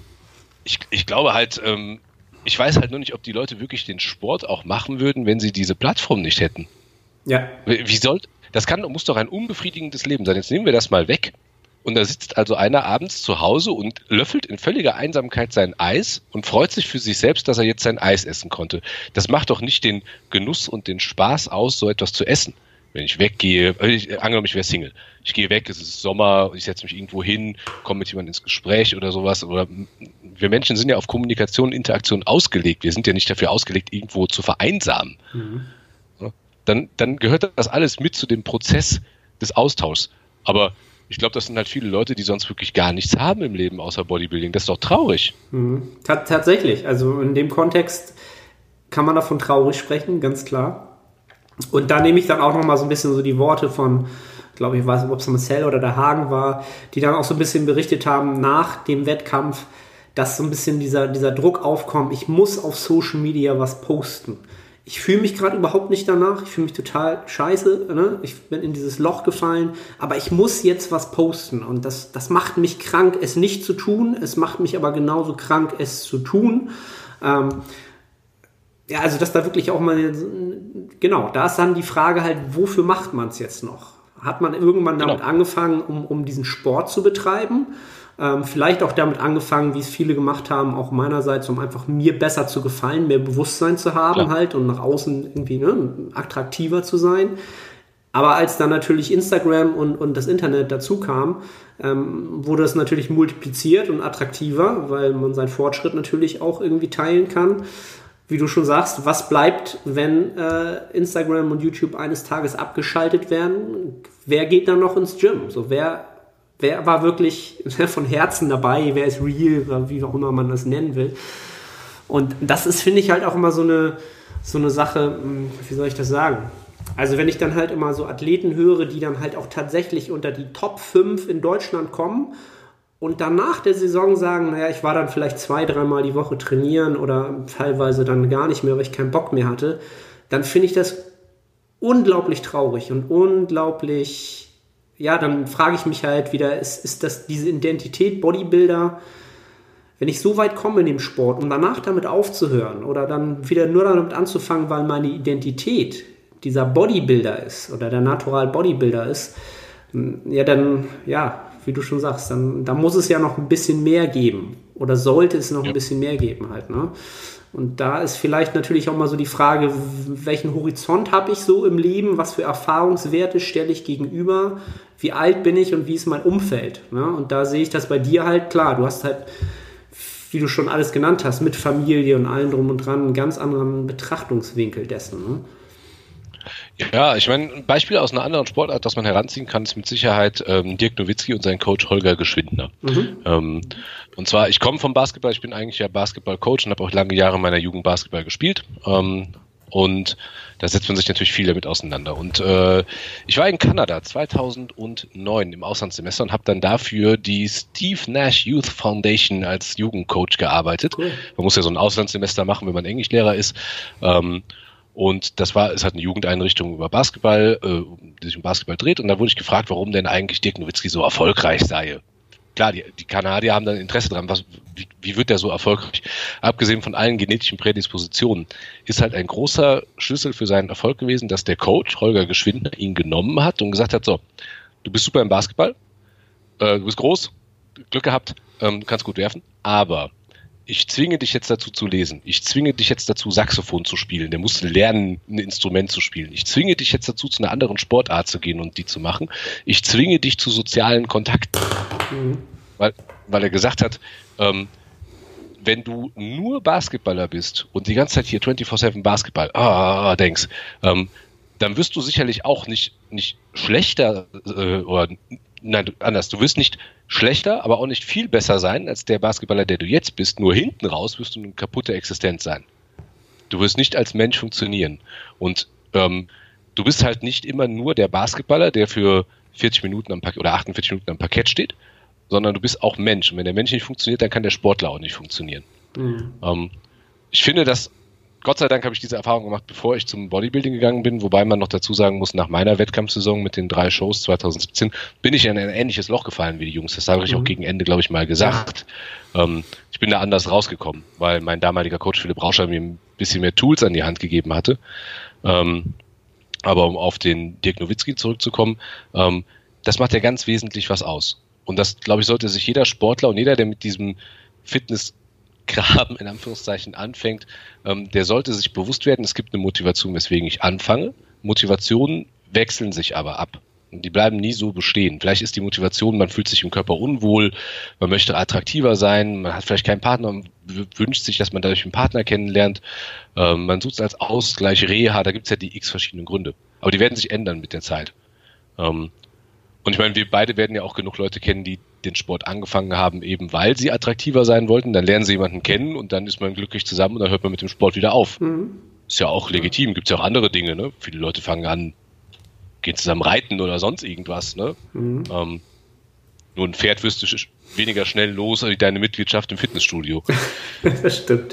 ich, ich glaube halt... Ähm, Ich weiß halt nur nicht, ob die Leute wirklich den Sport auch machen würden, wenn sie diese Plattform nicht hätten. Ja. Wie soll, das kann, muss doch ein unbefriedigendes Leben sein. Jetzt nehmen wir das mal weg. Und da sitzt also einer abends zu Hause und löffelt in völliger Einsamkeit sein Eis und freut sich für sich selbst, dass er jetzt sein Eis essen konnte. Das macht doch nicht den Genuss und den Spaß aus, so etwas zu essen. Wenn ich weggehe, ich, angenommen, ich wäre Single. Ich gehe weg, es ist Sommer, ich setze mich irgendwo hin, komme mit jemandem ins Gespräch oder sowas. Oder wir Menschen sind ja auf Kommunikation und Interaktion ausgelegt. Wir sind ja nicht dafür ausgelegt, irgendwo zu vereinsamen. Mhm. Ja, dann, dann gehört das alles mit zu dem Prozess des Austauschs. Aber ich glaube, das sind halt viele Leute, die sonst wirklich gar nichts haben im Leben außer Bodybuilding. Das ist doch traurig. Mhm. T- tatsächlich. Also in dem Kontext kann man davon traurig sprechen, ganz klar. Und da nehme ich dann auch nochmal so ein bisschen so die Worte von, glaube ich, weiß nicht, ob es Marcel oder der Hagen war, die dann auch so ein bisschen berichtet haben nach dem Wettkampf, dass so ein bisschen dieser, dieser Druck aufkommt, ich muss auf Social Media was posten. Ich fühle mich gerade überhaupt nicht danach, ich fühle mich total scheiße, ne? Ich bin in dieses Loch gefallen, aber ich muss jetzt was posten und das, das macht mich krank, es nicht zu tun, es macht mich aber genauso krank, es zu tun. Ähm, Ja, also dass da wirklich auch mal, genau, da ist dann die Frage halt, wofür macht man es jetzt noch? Hat man irgendwann damit genau. angefangen, um, um diesen Sport zu betreiben? Ähm, vielleicht auch damit angefangen, wie es viele gemacht haben, auch meinerseits, um einfach mir besser zu gefallen, mehr Bewusstsein zu haben Klar. halt und nach außen irgendwie ne, attraktiver zu sein. Aber als dann natürlich Instagram und, und das Internet dazu kam, ähm, wurde es natürlich multipliziert und attraktiver, weil man seinen Fortschritt natürlich auch irgendwie teilen kann. Wie du schon sagst, was bleibt, wenn äh, Instagram und YouTube eines Tages abgeschaltet werden? Wer geht dann noch ins Gym? So, wer, wer war wirklich von Herzen dabei? Wer ist real? Oder wie auch immer man das nennen will. Und das ist, finde ich, halt auch immer so eine, so eine Sache, wie soll ich das sagen? Also wenn ich dann halt immer so Athleten höre, die dann halt auch tatsächlich unter die Top fünf in Deutschland kommen und dann nach der Saison sagen, naja, ich war dann vielleicht zwei, dreimal die Woche trainieren oder teilweise dann gar nicht mehr, weil ich keinen Bock mehr hatte, dann finde ich das unglaublich traurig und unglaublich, ja, dann frage ich mich halt wieder, ist, ist das diese Identität Bodybuilder, wenn ich so weit komme in dem Sport und danach damit aufzuhören oder dann wieder nur damit anzufangen, weil meine Identität dieser Bodybuilder ist oder der Natural Bodybuilder ist, ja dann, ja, wie du schon sagst, dann, dann muss es ja noch ein bisschen mehr geben oder sollte es noch ja. ein bisschen mehr geben halt, ne? Und da ist vielleicht natürlich auch mal so die Frage, welchen Horizont habe ich so im Leben, was für Erfahrungswerte stelle ich gegenüber, wie alt bin ich und wie ist mein Umfeld, ne? Und da sehe ich das bei dir halt, klar, du hast halt, wie du schon alles genannt hast, mit Familie und allem drum und dran, einen ganz anderen Betrachtungswinkel dessen, ne? Ja, ich meine, ein Beispiel aus einer anderen Sportart, das man heranziehen kann, ist mit Sicherheit ähm, Dirk Nowitzki und sein Coach Holger Geschwindner. Mhm. Ähm, und zwar, ich komme vom Basketball, ich bin eigentlich ja Basketball-Coach und habe auch lange Jahre in meiner Jugend Basketball gespielt. Ähm, und da setzt man sich natürlich viel damit auseinander. Und äh, ich war in Kanada zweitausendneun im Auslandssemester und habe dann dafür die Steve Nash Youth Foundation als Jugendcoach gearbeitet. Cool. Man muss ja so ein Auslandssemester machen, wenn man Englischlehrer ist. Ähm, Und das war, es hat eine Jugendeinrichtung über Basketball, äh, die sich um Basketball dreht. Und da wurde ich gefragt, warum denn eigentlich Dirk Nowitzki so erfolgreich sei. Klar, die, die Kanadier haben dann Interesse dran, was, wie, wie wird der so erfolgreich? Abgesehen von allen genetischen Prädispositionen ist halt ein großer Schlüssel für seinen Erfolg gewesen, dass der Coach Holger Geschwindner ihn genommen hat und gesagt hat, so, du bist super im Basketball, äh, du bist groß, Glück gehabt, ähm, du kannst gut werfen, aber ich zwinge dich jetzt dazu zu lesen. Ich zwinge dich jetzt dazu, Saxophon zu spielen. Der muss lernen, ein Instrument zu spielen. Ich zwinge dich jetzt dazu, zu einer anderen Sportart zu gehen und die zu machen. Ich zwinge dich zu sozialen Kontakten. Mhm. Weil, weil er gesagt hat, ähm, wenn du nur Basketballer bist und die ganze Zeit hier vierundzwanzig sieben Basketball ah, denkst, ähm, dann wirst du sicherlich auch nicht, nicht schlechter äh, oder nein, anders. Du wirst nicht schlechter, aber auch nicht viel besser sein als der Basketballer, der du jetzt bist. Nur hinten raus wirst du eine kaputte Existenz sein. Du wirst nicht als Mensch funktionieren. Und ähm, du bist halt nicht immer nur der Basketballer, der für vierzig Minuten am Parkett oder achtundvierzig Minuten am Parkett steht, sondern du bist auch Mensch. Und wenn der Mensch nicht funktioniert, dann kann der Sportler auch nicht funktionieren. Mhm. Ähm, ich finde, dass Gott sei Dank habe ich diese Erfahrung gemacht, bevor ich zum Bodybuilding gegangen bin, wobei man noch dazu sagen muss, nach meiner Wettkampfsaison mit den drei Shows zweitausendsiebzehn bin ich in ein ähnliches Loch gefallen wie die Jungs. Das habe ich mhm. auch gegen Ende, glaube ich, mal gesagt. Ähm, ich bin da anders rausgekommen, weil mein damaliger Coach Philipp Rauscher mir ein bisschen mehr Tools an die Hand gegeben hatte. Ähm, aber um auf den Dirk Nowitzki zurückzukommen, ähm, das macht ja ganz wesentlich was aus. Und das, glaube ich, sollte sich jeder Sportler und jeder, der mit diesem Fitness Graben in Anführungszeichen anfängt, ähm, der sollte sich bewusst werden, es gibt eine Motivation, weswegen ich anfange. Motivationen wechseln sich aber ab. Und die bleiben nie so bestehen. Vielleicht ist die Motivation, man fühlt sich im Körper unwohl, man möchte attraktiver sein, man hat vielleicht keinen Partner, man wünscht sich, dass man dadurch einen Partner kennenlernt, ähm, man sucht es als Ausgleich, Reha, da gibt es ja die x verschiedenen Gründe. Aber die werden sich ändern mit der Zeit. Ähm, und ich meine, wir beide werden ja auch genug Leute kennen, die den Sport angefangen haben, eben weil sie attraktiver sein wollten. Dann lernen sie jemanden kennen und dann ist man glücklich zusammen und dann hört man mit dem Sport wieder auf. Mhm. Ist ja auch legitim, gibt es ja auch andere Dinge. Ne? Viele Leute fangen an, gehen zusammen reiten oder sonst irgendwas. Ne? Mhm. Ähm, nur ein Pferd wirst du sch- weniger schnell los als deine Mitgliedschaft im Fitnessstudio. Das stimmt.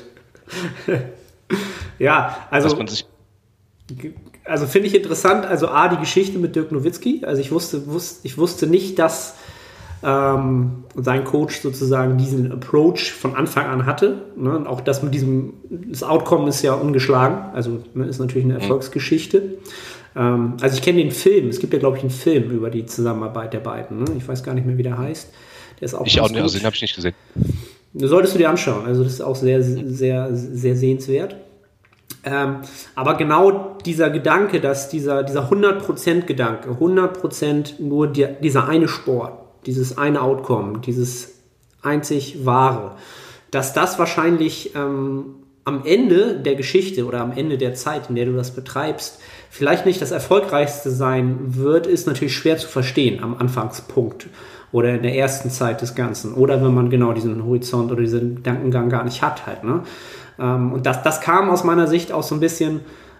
Ja, also... Dass man sich Also finde ich interessant, also A, die Geschichte mit Dirk Nowitzki. Also ich wusste, wusste, ich wusste nicht, dass ähm, sein Coach sozusagen diesen Approach von Anfang an hatte. Ne? Und auch das mit diesem, das Outcome ist ja ungeschlagen. Also ne, ist natürlich eine Erfolgsgeschichte. Ähm, also ich kenne den Film. Es gibt ja, glaube ich, einen Film über die Zusammenarbeit der beiden. Ne? Ich weiß gar nicht mehr, wie der heißt. Der ist auch ich auch nicht, also den habe ich nicht gesehen. Das solltest du dir anschauen. Also das ist auch sehr, sehr, sehr sehenswert. Ähm, aber genau dieser Gedanke, dass dieser, dieser hundert Prozent Gedanke, hundert Prozent nur die, dieser eine Sport, dieses eine Outcome, dieses einzig Wahre, dass das wahrscheinlich ähm, am Ende der Geschichte oder am Ende der Zeit, in der du das betreibst, vielleicht nicht das Erfolgreichste sein wird, ist natürlich schwer zu verstehen am Anfangspunkt oder in der ersten Zeit des Ganzen oder wenn man genau diesen Horizont oder diesen Gedankengang gar nicht hat halt, ne? Und das, das kam aus meiner Sicht auch so ein bisschen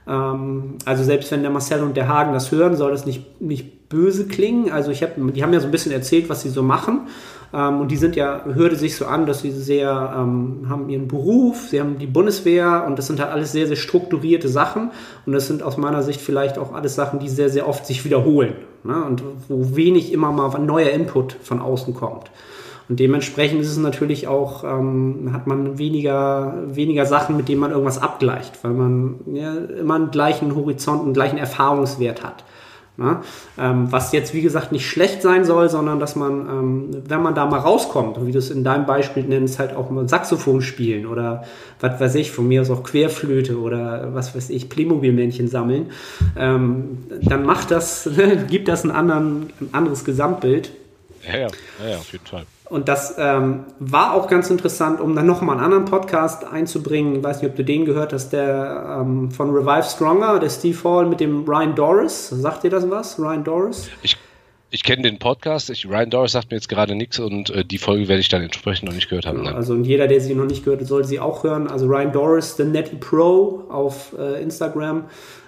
Ähm, also selbst wenn der Marcel und der Hagen das hören, soll das nicht, nicht böse klingen. Also ich hab, die haben ja so ein bisschen erzählt, was sie so machen. Ähm, und die sind ja, hörte sich so an, dass sie sehr, ähm, haben ihren Beruf, sie haben die Bundeswehr und das sind halt alles sehr, sehr strukturierte Sachen. Und das sind aus meiner Sicht vielleicht auch alles Sachen, die sehr, sehr oft sich wiederholen. Ne? Und wo wenig immer mal neuer Input von außen kommt. Und dementsprechend ist es natürlich auch, ähm, hat man weniger, weniger Sachen, mit denen man irgendwas abgleicht, weil man ja, immer einen gleichen Horizont, einen gleichen Erfahrungswert hat. Ne? Ähm, was jetzt, wie gesagt, nicht schlecht sein soll, sondern dass man, ähm, wenn man da mal rauskommt, wie du es in deinem Beispiel nennst, halt auch mal Saxophon spielen oder was weiß ich, von mir aus auch Querflöte oder was weiß ich, Playmobil-Männchen sammeln, ähm, dann macht das, gibt das einen anderen, ein anderes Gesamtbild. Ja, ja, ja, ja, auf jeden Fall. Und das ähm, war auch ganz interessant, um dann nochmal einen anderen Podcast einzubringen. Ich weiß nicht, ob du den gehört hast, der ähm, von Revive Stronger, der Steve Hall mit dem Ryan Doris. Sagt dir das was, Ryan Doris? Ich, ich kenne den Podcast. Ich, Ryan Doris sagt mir jetzt gerade nichts und äh, die Folge werde ich dann entsprechend noch nicht gehört haben. Ja, also und jeder, der sie noch nicht gehört hat, sollte sie auch hören. Also Ryan Doris, The Netty Pro auf äh, Instagram,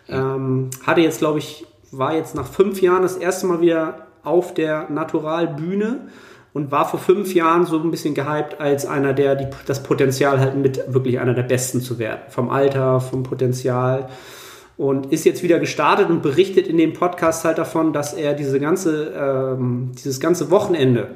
ähm, hatte jetzt, glaube ich, war jetzt nach fünf Jahren das erste Mal wieder auf der Natural-Bühne und war vor fünf Jahren so ein bisschen gehypt als einer, der die, das Potenzial hat, mit wirklich einer der Besten zu werden. Vom Alter, vom Potenzial. Und ist jetzt wieder gestartet und berichtet in dem Podcast halt davon, dass er diese ganze, ähm, dieses ganze Wochenende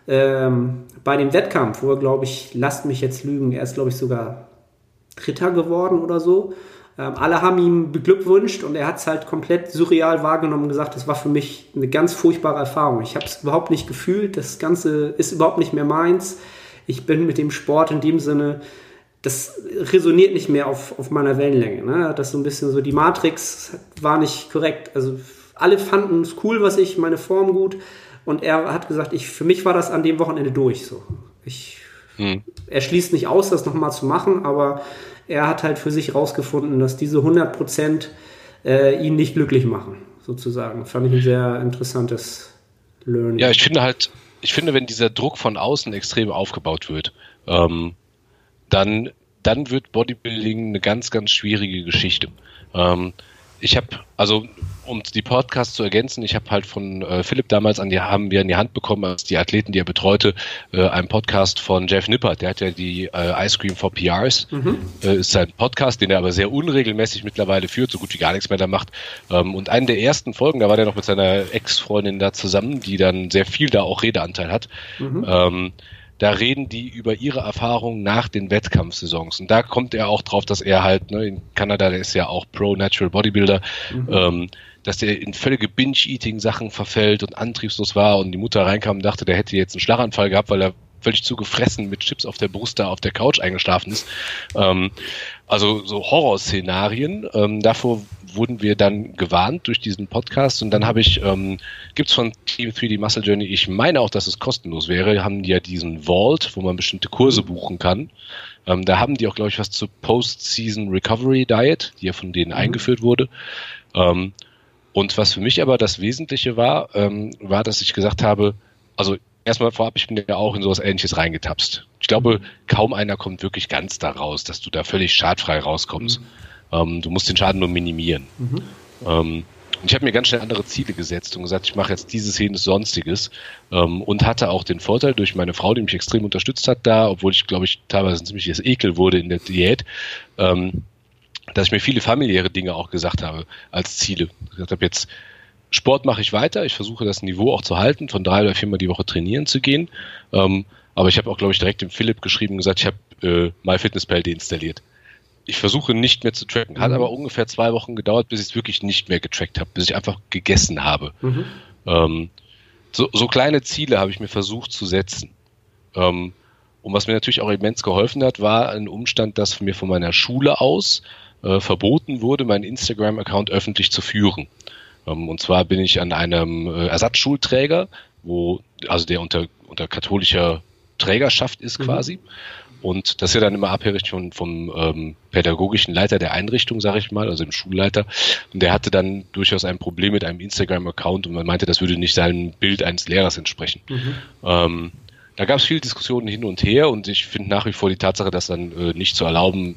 ähm, bei dem Wettkampf, wo er, glaube ich, lasst mich jetzt lügen, er ist, glaube ich, sogar Dritter geworden oder so. Ähm, alle haben ihm beglückwünscht und er hat es halt komplett surreal wahrgenommen und gesagt, das war für mich eine ganz furchtbare Erfahrung. Ich habe es überhaupt nicht gefühlt, das Ganze ist überhaupt nicht mehr meins. Ich bin mit dem Sport in dem Sinne, das resoniert nicht mehr auf, auf meiner Wellenlänge. Ne? Das so ein bisschen so, die Matrix war nicht korrekt. Also alle fanden es cool, was ich, meine Form gut und er hat gesagt, ich, für mich war das an dem Wochenende durch. So. Ich, hm. Er schließt nicht aus, das nochmal zu machen, aber er hat halt für sich rausgefunden, dass diese hundert Prozent äh, ihn nicht glücklich machen, sozusagen. Fand ich ein sehr interessantes Learning. Ja, ich finde halt, ich finde, wenn dieser Druck von außen extrem aufgebaut wird, ähm, dann, dann wird Bodybuilding eine ganz, ganz schwierige Geschichte. Ähm, ich habe, also um die Podcasts zu ergänzen, ich habe halt von äh, Philipp damals an die, haben wir in die Hand bekommen, als die Athleten, die er betreute, äh, einen Podcast von Jeff Nippert, der hat ja die äh, Ice Cream for P Rs, mhm. äh, ist sein Podcast, den er aber sehr unregelmäßig mittlerweile führt, so gut wie gar nichts mehr da macht. Ähm, und einen der ersten Folgen, da war der noch mit seiner Ex-Freundin da zusammen, die dann sehr viel da auch Redeanteil hat. Mhm. Ähm, Da reden die über ihre Erfahrungen nach den Wettkampfsaisons. Und da kommt er auch drauf, dass er halt, ne, in Kanada, der ist ja auch Pro-Natural Bodybuilder, mhm. ähm, dass der in völlige Binge-Eating-Sachen verfällt und antriebslos war und die Mutter reinkam und dachte, der hätte jetzt einen Schlaganfall gehabt, weil er völlig zugefressen mit Chips auf der Brust da auf der Couch eingeschlafen ist. Ähm, also so Horrorszenarien. Ähm, davor wurden wir dann gewarnt durch diesen Podcast und dann habe ich, ähm, gibt's von Team drei D Muscle Journey, ich meine auch, dass es kostenlos wäre, haben die ja diesen Vault, wo man bestimmte Kurse buchen kann. Ähm, da haben die auch, glaube ich, was zur Post-Season Recovery Diet, die ja von denen mhm. eingeführt wurde. Ähm, und was für mich aber das Wesentliche war, ähm, war, dass ich gesagt habe, also erstmal vorab, ich bin ja auch in sowas Ähnliches reingetapst. Ich glaube, kaum einer kommt wirklich ganz da raus, dass du da völlig schadfrei rauskommst. Mhm. Ähm, du musst den Schaden nur minimieren. Mhm. Ähm, ich habe mir ganz schnell andere Ziele gesetzt und gesagt, ich mache jetzt dieses, jenes, Sonstiges ähm, und hatte auch den Vorteil durch meine Frau, die mich extrem unterstützt hat da, obwohl ich, glaube ich, teilweise ein ziemliches Ekel wurde in der Diät, ähm, dass ich mir viele familiäre Dinge auch gesagt habe als Ziele. Ich gesagt habe, jetzt Sport mache ich weiter, ich versuche das Niveau auch zu halten, von drei oder viermal die Woche trainieren zu gehen. Ähm, aber ich habe auch, glaube ich, direkt dem Philipp geschrieben und gesagt, ich habe äh, MyFitnessPal deinstalliert. Ich versuche nicht mehr zu tracken. Hat mhm. aber ungefähr zwei Wochen gedauert, bis ich es wirklich nicht mehr getrackt habe, bis ich einfach gegessen habe. Mhm. Ähm, so, so kleine Ziele habe ich mir versucht zu setzen. Ähm, und was mir natürlich auch immens geholfen hat, war ein Umstand, dass mir von meiner Schule aus äh, verboten wurde, meinen Instagram-Account öffentlich zu führen. Und zwar bin ich an einem Ersatzschulträger, wo, also der unter, unter katholischer Trägerschaft ist quasi. Mhm. Und das ist ja dann immer abhängig von, vom ähm, pädagogischen Leiter der Einrichtung, sage ich mal, also dem Schulleiter. Und der hatte dann durchaus ein Problem mit einem Instagram-Account und man meinte, das würde nicht seinem Bild eines Lehrers entsprechen. Mhm. Ähm, da gab es viele Diskussionen hin und her und ich finde nach wie vor die Tatsache, das dann äh, nicht zu erlauben,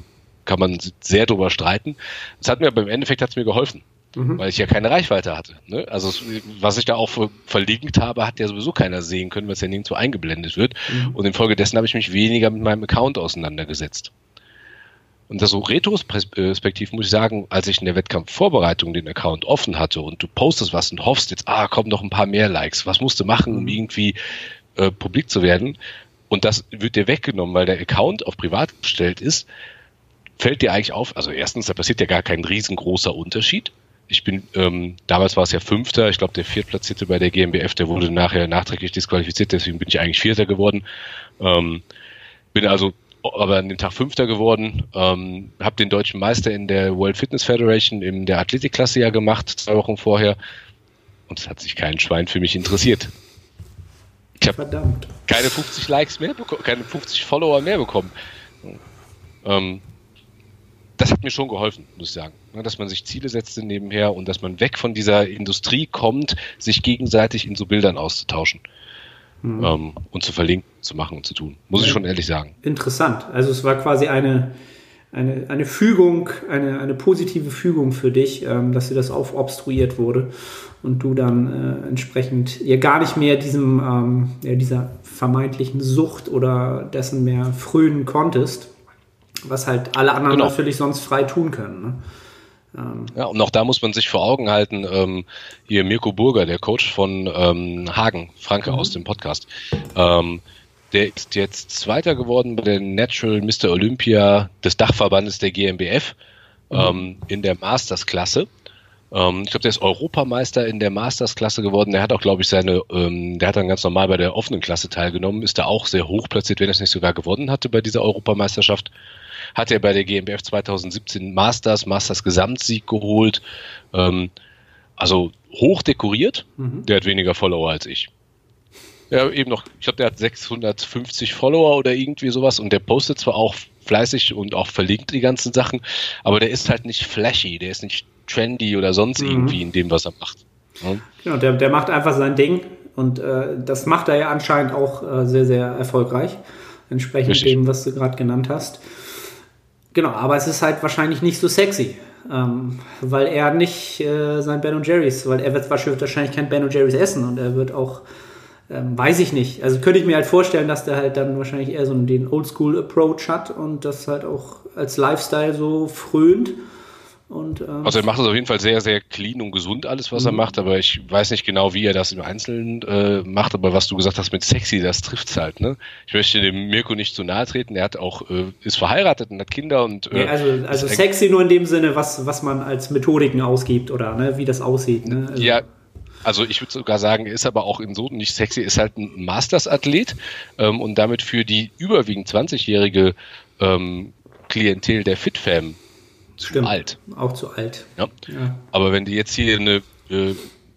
kann man sehr drüber streiten. Es hat mir aber im Endeffekt hat's mir geholfen. Mhm. Weil ich ja keine Reichweite hatte. Ne? Also was ich da auch verlinkt habe, hat ja sowieso keiner sehen können, weil es ja nirgendwo eingeblendet wird. Mhm. Und infolgedessen habe ich mich weniger mit meinem Account auseinandergesetzt. Und das so retrospektiv muss ich sagen, als ich in der Wettkampfvorbereitung den Account offen hatte und du postest was und hoffst jetzt, ah, kommen noch ein paar mehr Likes, was musst du machen, um irgendwie äh, publik zu werden? Und das wird dir weggenommen, weil der Account auf privat gestellt ist, fällt dir eigentlich auf, also erstens, da passiert ja gar kein riesengroßer Unterschied. Ich bin, ähm, damals war es ja Fünfter, ich glaube der Viertplatzierte bei der G m B F, der wurde nachher nachträglich disqualifiziert, deswegen bin ich eigentlich Vierter geworden. Ähm, bin also aber an dem Tag Fünfter geworden, ähm, habe den deutschen Meister in der World Fitness Federation in der Athletikklasse ja gemacht, zwei Wochen vorher, und es hat sich kein Schwein für mich interessiert. Ich habe keine fünfzig Likes mehr bekommen, keine fünfzig Follower mehr bekommen. Ähm, Das hat mir schon geholfen, muss ich sagen, dass man sich Ziele setzte nebenher und dass man weg von dieser Industrie kommt, sich gegenseitig in so Bildern auszutauschen mhm. ähm, und zu verlinken, zu machen und zu tun. Muss ja, ich schon ehrlich sagen. Interessant. Also es war quasi eine, eine, eine Fügung, eine, eine positive Fügung für dich, ähm, dass dir das aufobstruiert wurde und du dann äh, entsprechend ihr gar nicht mehr diesem ähm, ja, dieser vermeintlichen Sucht oder dessen mehr frönen konntest. Was halt alle anderen genau. natürlich sonst frei tun können. Ne? Ähm. Ja, und auch da muss man sich vor Augen halten, ähm, hier Mirko Burger, der Coach von ähm, Hagen, Franke mhm. aus dem Podcast, ähm, der ist jetzt Zweiter geworden bei der Natural Mister Olympia des Dachverbandes der G m B F mhm. ähm, in der Masters-Klasse. Ähm, ich glaube, der ist Europameister in der Masters-Klasse geworden. Der hat auch, glaube ich, seine, ähm, der hat dann ganz normal bei der offenen Klasse teilgenommen, ist da auch sehr hoch platziert, wenn er es nicht sogar gewonnen hatte bei dieser Europameisterschaft. Hat er bei der G m B F zwanzig siebzehn Masters, Masters Gesamtsieg geholt. Ähm, also hoch dekoriert. Mhm. Der hat weniger Follower als ich. Ja, eben noch, ich glaube, der hat sechshundertfünfzig Follower oder irgendwie sowas und der postet zwar auch fleißig und auch verlinkt die ganzen Sachen, aber der ist halt nicht flashy, der ist nicht trendy oder sonst mhm. irgendwie in dem, was er macht. Ja? Genau, der, der macht einfach sein Ding und äh, das macht er ja anscheinend auch äh, sehr, sehr erfolgreich, entsprechend Richtig. dem, was du gerade genannt hast. Genau, aber es ist halt wahrscheinlich nicht so sexy, ähm, weil er nicht äh, sein Ben und Jerry's, weil er wird wahrscheinlich kein Ben und Jerry's essen und er wird auch, ähm, weiß ich nicht, also könnte ich mir halt vorstellen, dass der halt dann wahrscheinlich eher so den Oldschool-Approach hat und das halt auch als Lifestyle so frönt. Und, ähm, also er macht es auf jeden Fall sehr, sehr clean und gesund alles, was mhm. er macht, aber ich weiß nicht genau, wie er das im Einzelnen äh, macht, aber was du gesagt hast mit sexy, das trifft's halt, ne? Ich möchte dem Mirko nicht zu nahe treten, er hat auch, äh, ist verheiratet und hat Kinder und äh, ja, also, also sexy nur in dem Sinne, was, was man als Methodiken ausgibt oder ne, wie das aussieht, ne? Also, ja, also ich würde sogar sagen, er ist aber auch insofern nicht sexy, ist halt ein Masters-Athlet ähm, und damit für die überwiegend zwanzigjährige ähm, Klientel der FitFam zu Stimmt, alt. Auch zu alt. Ja. Ja. Aber wenn du jetzt hier eine, äh,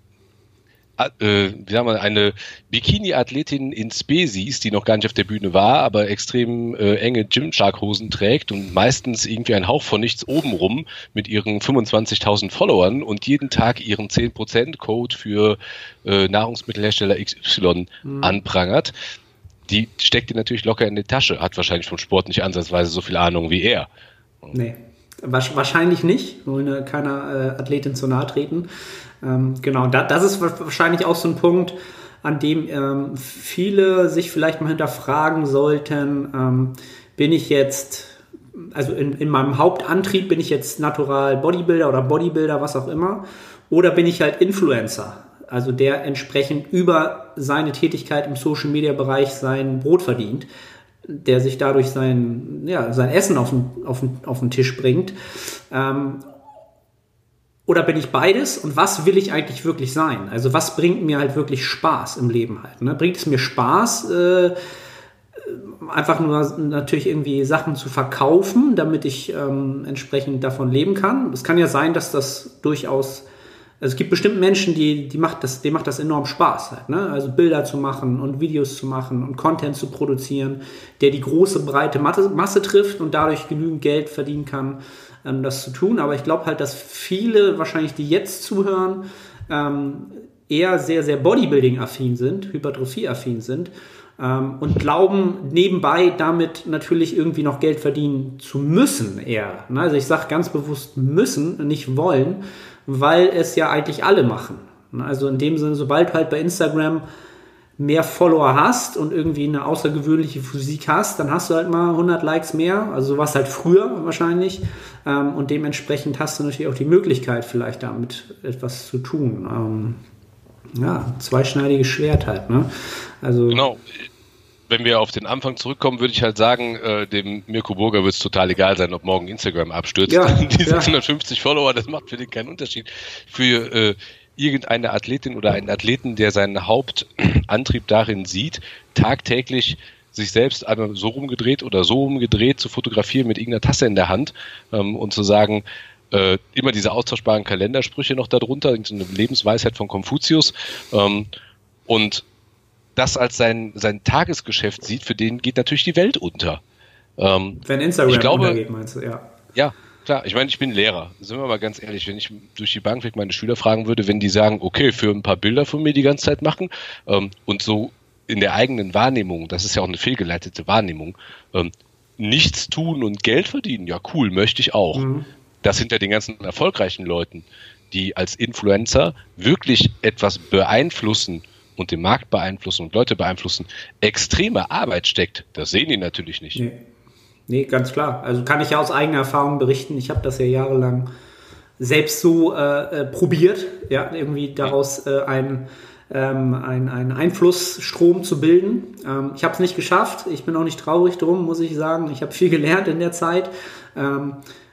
äh, wie sagen wir, eine Bikini-Athletin in Spe siehst, die noch gar nicht auf der Bühne war, aber extrem äh, enge Gymshark-Hosen trägt und meistens irgendwie einen Hauch von nichts obenrum mit ihren fünfundzwanzigtausend Followern und jeden Tag ihren zehn Prozent Code für äh, Nahrungsmittelhersteller X Y mhm. anprangert, die steckt dir natürlich locker in die Tasche, hat wahrscheinlich vom Sport nicht ansatzweise so viel Ahnung wie er. Nee. Wahrscheinlich nicht, wollen keiner äh, Athletin zu nahe treten. Ähm, genau, da, das ist wahrscheinlich auch so ein Punkt, an dem ähm, viele sich vielleicht mal hinterfragen sollten, ähm, bin ich jetzt, also in, in meinem Hauptantrieb bin ich jetzt Natural Bodybuilder oder Bodybuilder, was auch immer, oder bin ich halt Influencer, also der entsprechend über seine Tätigkeit im Social-Media-Bereich sein Brot verdient, der sich dadurch sein, ja, sein Essen auf den, auf den, auf den Tisch bringt. Ähm, oder bin ich beides? Und was will ich eigentlich wirklich sein? Also was bringt mir halt wirklich Spaß im Leben halt? Ne? Bringt es mir Spaß, äh, einfach nur natürlich irgendwie Sachen zu verkaufen, damit ich ähm, entsprechend davon leben kann? Es kann ja sein, dass das durchaus, also es gibt bestimmt Menschen, die, die macht das, denen macht das enorm Spaß halt, ne? Also Bilder zu machen und Videos zu machen und Content zu produzieren, der die große, breite Masse, Masse trifft und dadurch genügend Geld verdienen kann, ähm, das zu tun. Aber ich glaube halt, dass viele wahrscheinlich, die jetzt zuhören, ähm, eher sehr, sehr Bodybuilding-affin sind, Hypertrophie-affin sind ähm, und glauben nebenbei damit natürlich irgendwie noch Geld verdienen zu müssen eher. Ne? Also ich sage ganz bewusst müssen, nicht wollen, weil es ja eigentlich alle machen. Ne? Also in dem Sinne, sobald du halt bei Instagram mehr Follower hast und irgendwie eine außergewöhnliche Physik hast, dann hast du halt mal hundert Likes mehr, also sowas halt früher wahrscheinlich, ähm, und dementsprechend hast du natürlich auch die Möglichkeit vielleicht damit etwas zu tun. Ähm, ja, zweischneidiges Schwert halt, ne? Also genau. Wenn wir auf den Anfang zurückkommen, würde ich halt sagen, äh, dem Mirko Burger wird es total egal sein, ob morgen Instagram abstürzt. Ja, die ja. sechshundertfünfzig Follower, das macht für den keinen Unterschied. Für äh, irgendeine Athletin oder einen Athleten, der seinen Hauptantrieb darin sieht, tagtäglich sich selbst einmal so rumgedreht oder so rumgedreht zu fotografieren mit irgendeiner Tasse in der Hand ähm, und zu sagen, äh, immer diese austauschbaren Kalendersprüche noch darunter, so eine Lebensweisheit von Konfuzius, ähm, und das als sein, sein Tagesgeschäft sieht, für den geht natürlich die Welt unter. Ähm, Wenn Instagram ich glaube, untergeht, meinst du, ja. Ja, klar. Ich meine, ich bin Lehrer. Sind wir mal ganz ehrlich, wenn ich durch die Bank weg meine Schüler fragen würde, wenn die sagen, okay, für ein paar Bilder von mir die ganze Zeit machen ähm, und so in der eigenen Wahrnehmung, das ist ja auch eine fehlgeleitete Wahrnehmung, ähm, nichts tun und Geld verdienen, ja cool, möchte ich auch. Mhm. Das hinter den ganzen erfolgreichen Leuten, die als Influencer wirklich etwas beeinflussen und den Markt beeinflussen und Leute beeinflussen, extreme Arbeit steckt. Das sehen die natürlich nicht. Nee. Nee, ganz klar. Also kann ich ja aus eigener Erfahrung berichten. Ich habe das ja jahrelang selbst so äh, äh, probiert, ja, irgendwie daraus äh, ein, ähm, ein, einen Einflussstrom zu bilden. Ähm, ich habe es nicht geschafft. Ich bin auch nicht traurig drum, muss ich sagen. Ich habe viel gelernt in der Zeit. Ähm,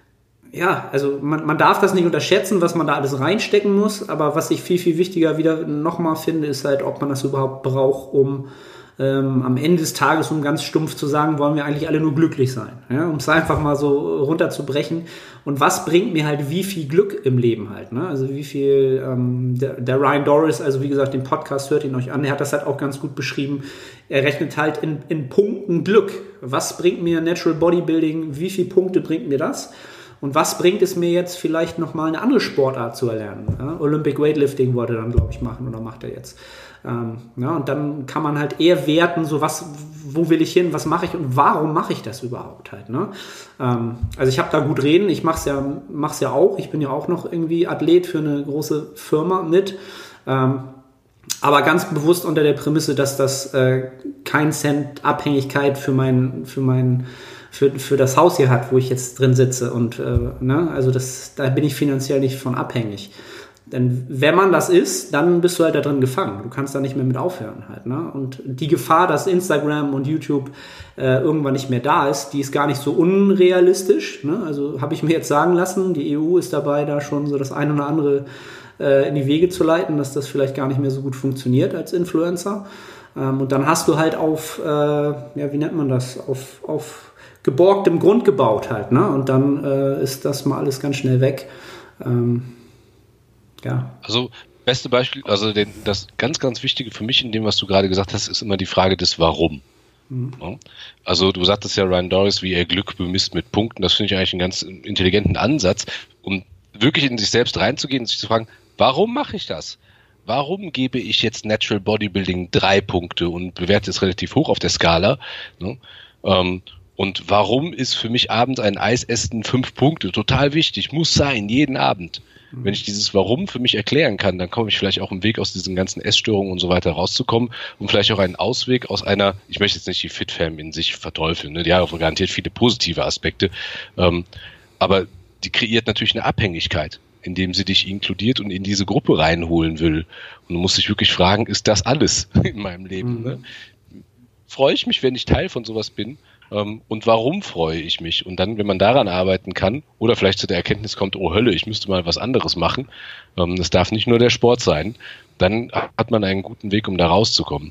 ja, also man, man darf das nicht unterschätzen, was man da alles reinstecken muss. Aber was ich viel, viel wichtiger wieder nochmal finde, ist halt, ob man das überhaupt braucht, um Ähm, am Ende des Tages, um ganz stumpf zu sagen, wollen wir eigentlich alle nur glücklich sein. Ja? Um es einfach mal so runterzubrechen. Und was bringt mir halt wie viel Glück im Leben halt? Ne? Also wie viel, ähm, der, der Ryan Doris, also wie gesagt, den Podcast, hört ihn euch an, der hat das halt auch ganz gut beschrieben. Er rechnet halt in, in Punkten Glück. Was bringt mir Natural Bodybuilding? Wie viele Punkte bringt mir das? Und was bringt es mir jetzt vielleicht nochmal eine andere Sportart zu erlernen? Ja? Olympic Weightlifting wollte er dann, glaube ich, machen oder macht er jetzt. Ähm, ja, und dann kann man halt eher werten, so was, wo will ich hin, was mache ich und warum mache ich das überhaupt halt. Ne? Ähm, also ich habe da gut reden, ich mache es ja, mach's ja auch, ich bin ja auch noch irgendwie Athlet für eine große Firma mit, ähm, aber ganz bewusst unter der Prämisse, dass das äh, kein Cent Abhängigkeit für mein, für mein Für, für das Haus hier hat, wo ich jetzt drin sitze. Und äh, ne, also das, da bin ich finanziell nicht von abhängig. Denn wenn man das ist, dann bist du halt da drin gefangen. Du kannst da nicht mehr mit aufhören halt. Ne? Und die Gefahr, dass Instagram und YouTube äh, irgendwann nicht mehr da ist, die ist gar nicht so unrealistisch. Ne? Also habe ich mir jetzt sagen lassen, die E U ist dabei, da schon so das ein oder andere äh, in die Wege zu leiten, dass das vielleicht gar nicht mehr so gut funktioniert als Influencer. Ähm, und dann hast du halt auf, äh, ja, wie nennt man das, auf, auf geborgtem Grund gebaut halt. Ne? Und dann äh, ist das mal alles ganz schnell weg. Ähm, Ja. Also, beste Beispiel, also den, das ganz, ganz Wichtige für mich in dem, was du gerade gesagt hast, ist immer die Frage des Warum. Mhm. Ja? Also, du sagtest ja Ryan Doris, wie er Glück bemisst mit Punkten. Das finde ich eigentlich einen ganz intelligenten Ansatz, um wirklich in sich selbst reinzugehen und sich zu fragen, warum mache ich das? Warum gebe ich jetzt Natural Bodybuilding drei Punkte und bewerte es relativ hoch auf der Skala? Ne? Ähm, und warum ist für mich abends ein Eisessen fünf Punkte total wichtig? Muss sein, jeden Abend. Wenn ich dieses Warum für mich erklären kann, dann komme ich vielleicht auch einen Weg aus diesen ganzen Essstörungen und so weiter rauszukommen und vielleicht auch einen Ausweg aus einer, ich möchte jetzt nicht die FitFam in sich verteufeln, ne? Die hat auch garantiert viele positive Aspekte, ähm, aber die kreiert natürlich eine Abhängigkeit, indem sie dich inkludiert und in diese Gruppe reinholen will. Und du musst dich wirklich fragen, ist das alles in meinem Leben? Mhm. Ne? Freue ich mich, wenn ich Teil von sowas bin? Um, und warum freue ich mich? Und dann, wenn man daran arbeiten kann oder vielleicht zu der Erkenntnis kommt, oh Hölle, ich müsste mal was anderes machen, um, das darf nicht nur der Sport sein, dann hat man einen guten Weg, um da rauszukommen.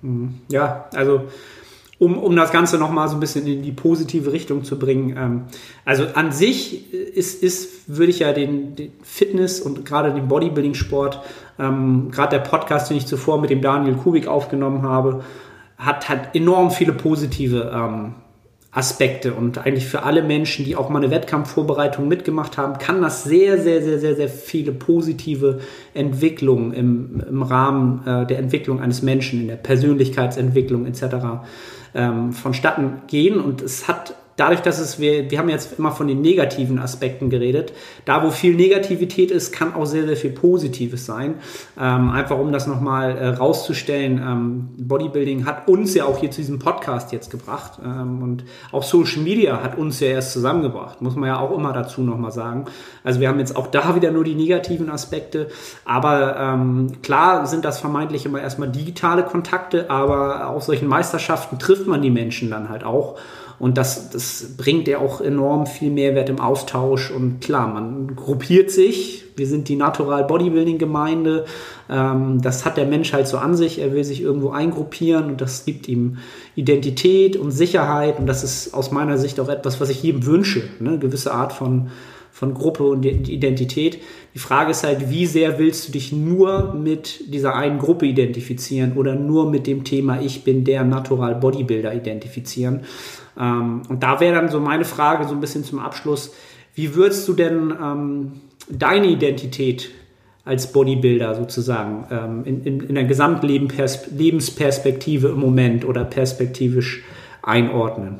Ja, also um, um das Ganze nochmal so ein bisschen in die positive Richtung zu bringen. Ähm, also an sich ist, ist würde ich ja den, den Fitness und gerade den Bodybuilding-Sport, ähm, gerade der Podcast, den ich zuvor mit dem Daniel Kubik aufgenommen habe, hat, hat enorm viele positive ähm, Aspekte und eigentlich für alle Menschen, die auch mal eine Wettkampfvorbereitung mitgemacht haben, kann das sehr, sehr, sehr, sehr, sehr viele positive Entwicklungen im, im Rahmen äh, der Entwicklung eines Menschen, in der Persönlichkeitsentwicklung et cetera ähm, vonstatten gehen. Und es hat dadurch, dass es, wir, wir haben jetzt immer von den negativen Aspekten geredet, da wo viel Negativität ist, kann auch sehr, sehr viel Positives sein. Ähm, einfach um das nochmal äh, rauszustellen, ähm, Bodybuilding hat uns ja auch hier zu diesem Podcast jetzt gebracht ähm, und auch Social Media hat uns ja erst zusammengebracht, muss man ja auch immer dazu nochmal sagen. Also wir haben jetzt auch da wieder nur die negativen Aspekte, aber ähm, klar sind das vermeintlich immer erstmal digitale Kontakte, aber auf solchen Meisterschaften trifft man die Menschen dann halt auch. Und das, das bringt ja auch enorm viel Mehrwert im Austausch. Und klar, man gruppiert sich. Wir sind die Natural Bodybuilding Gemeinde. Ähm, das hat der Mensch halt so an sich. Er will sich irgendwo eingruppieren und das gibt ihm Identität und Sicherheit. Und das ist aus meiner Sicht auch etwas, was ich jedem wünsche. Ne? Eine gewisse Art von, von Gruppe und Identität. Die Frage ist halt, wie sehr willst du dich nur mit dieser einen Gruppe identifizieren oder nur mit dem Thema, ich bin der Natural Bodybuilder identifizieren. Ähm, und da wäre dann so meine Frage so ein bisschen zum Abschluss, wie würdest du denn ähm, deine Identität als Bodybuilder sozusagen ähm, in, in, in der Gesamtlebensperspektive im Moment oder perspektivisch einordnen?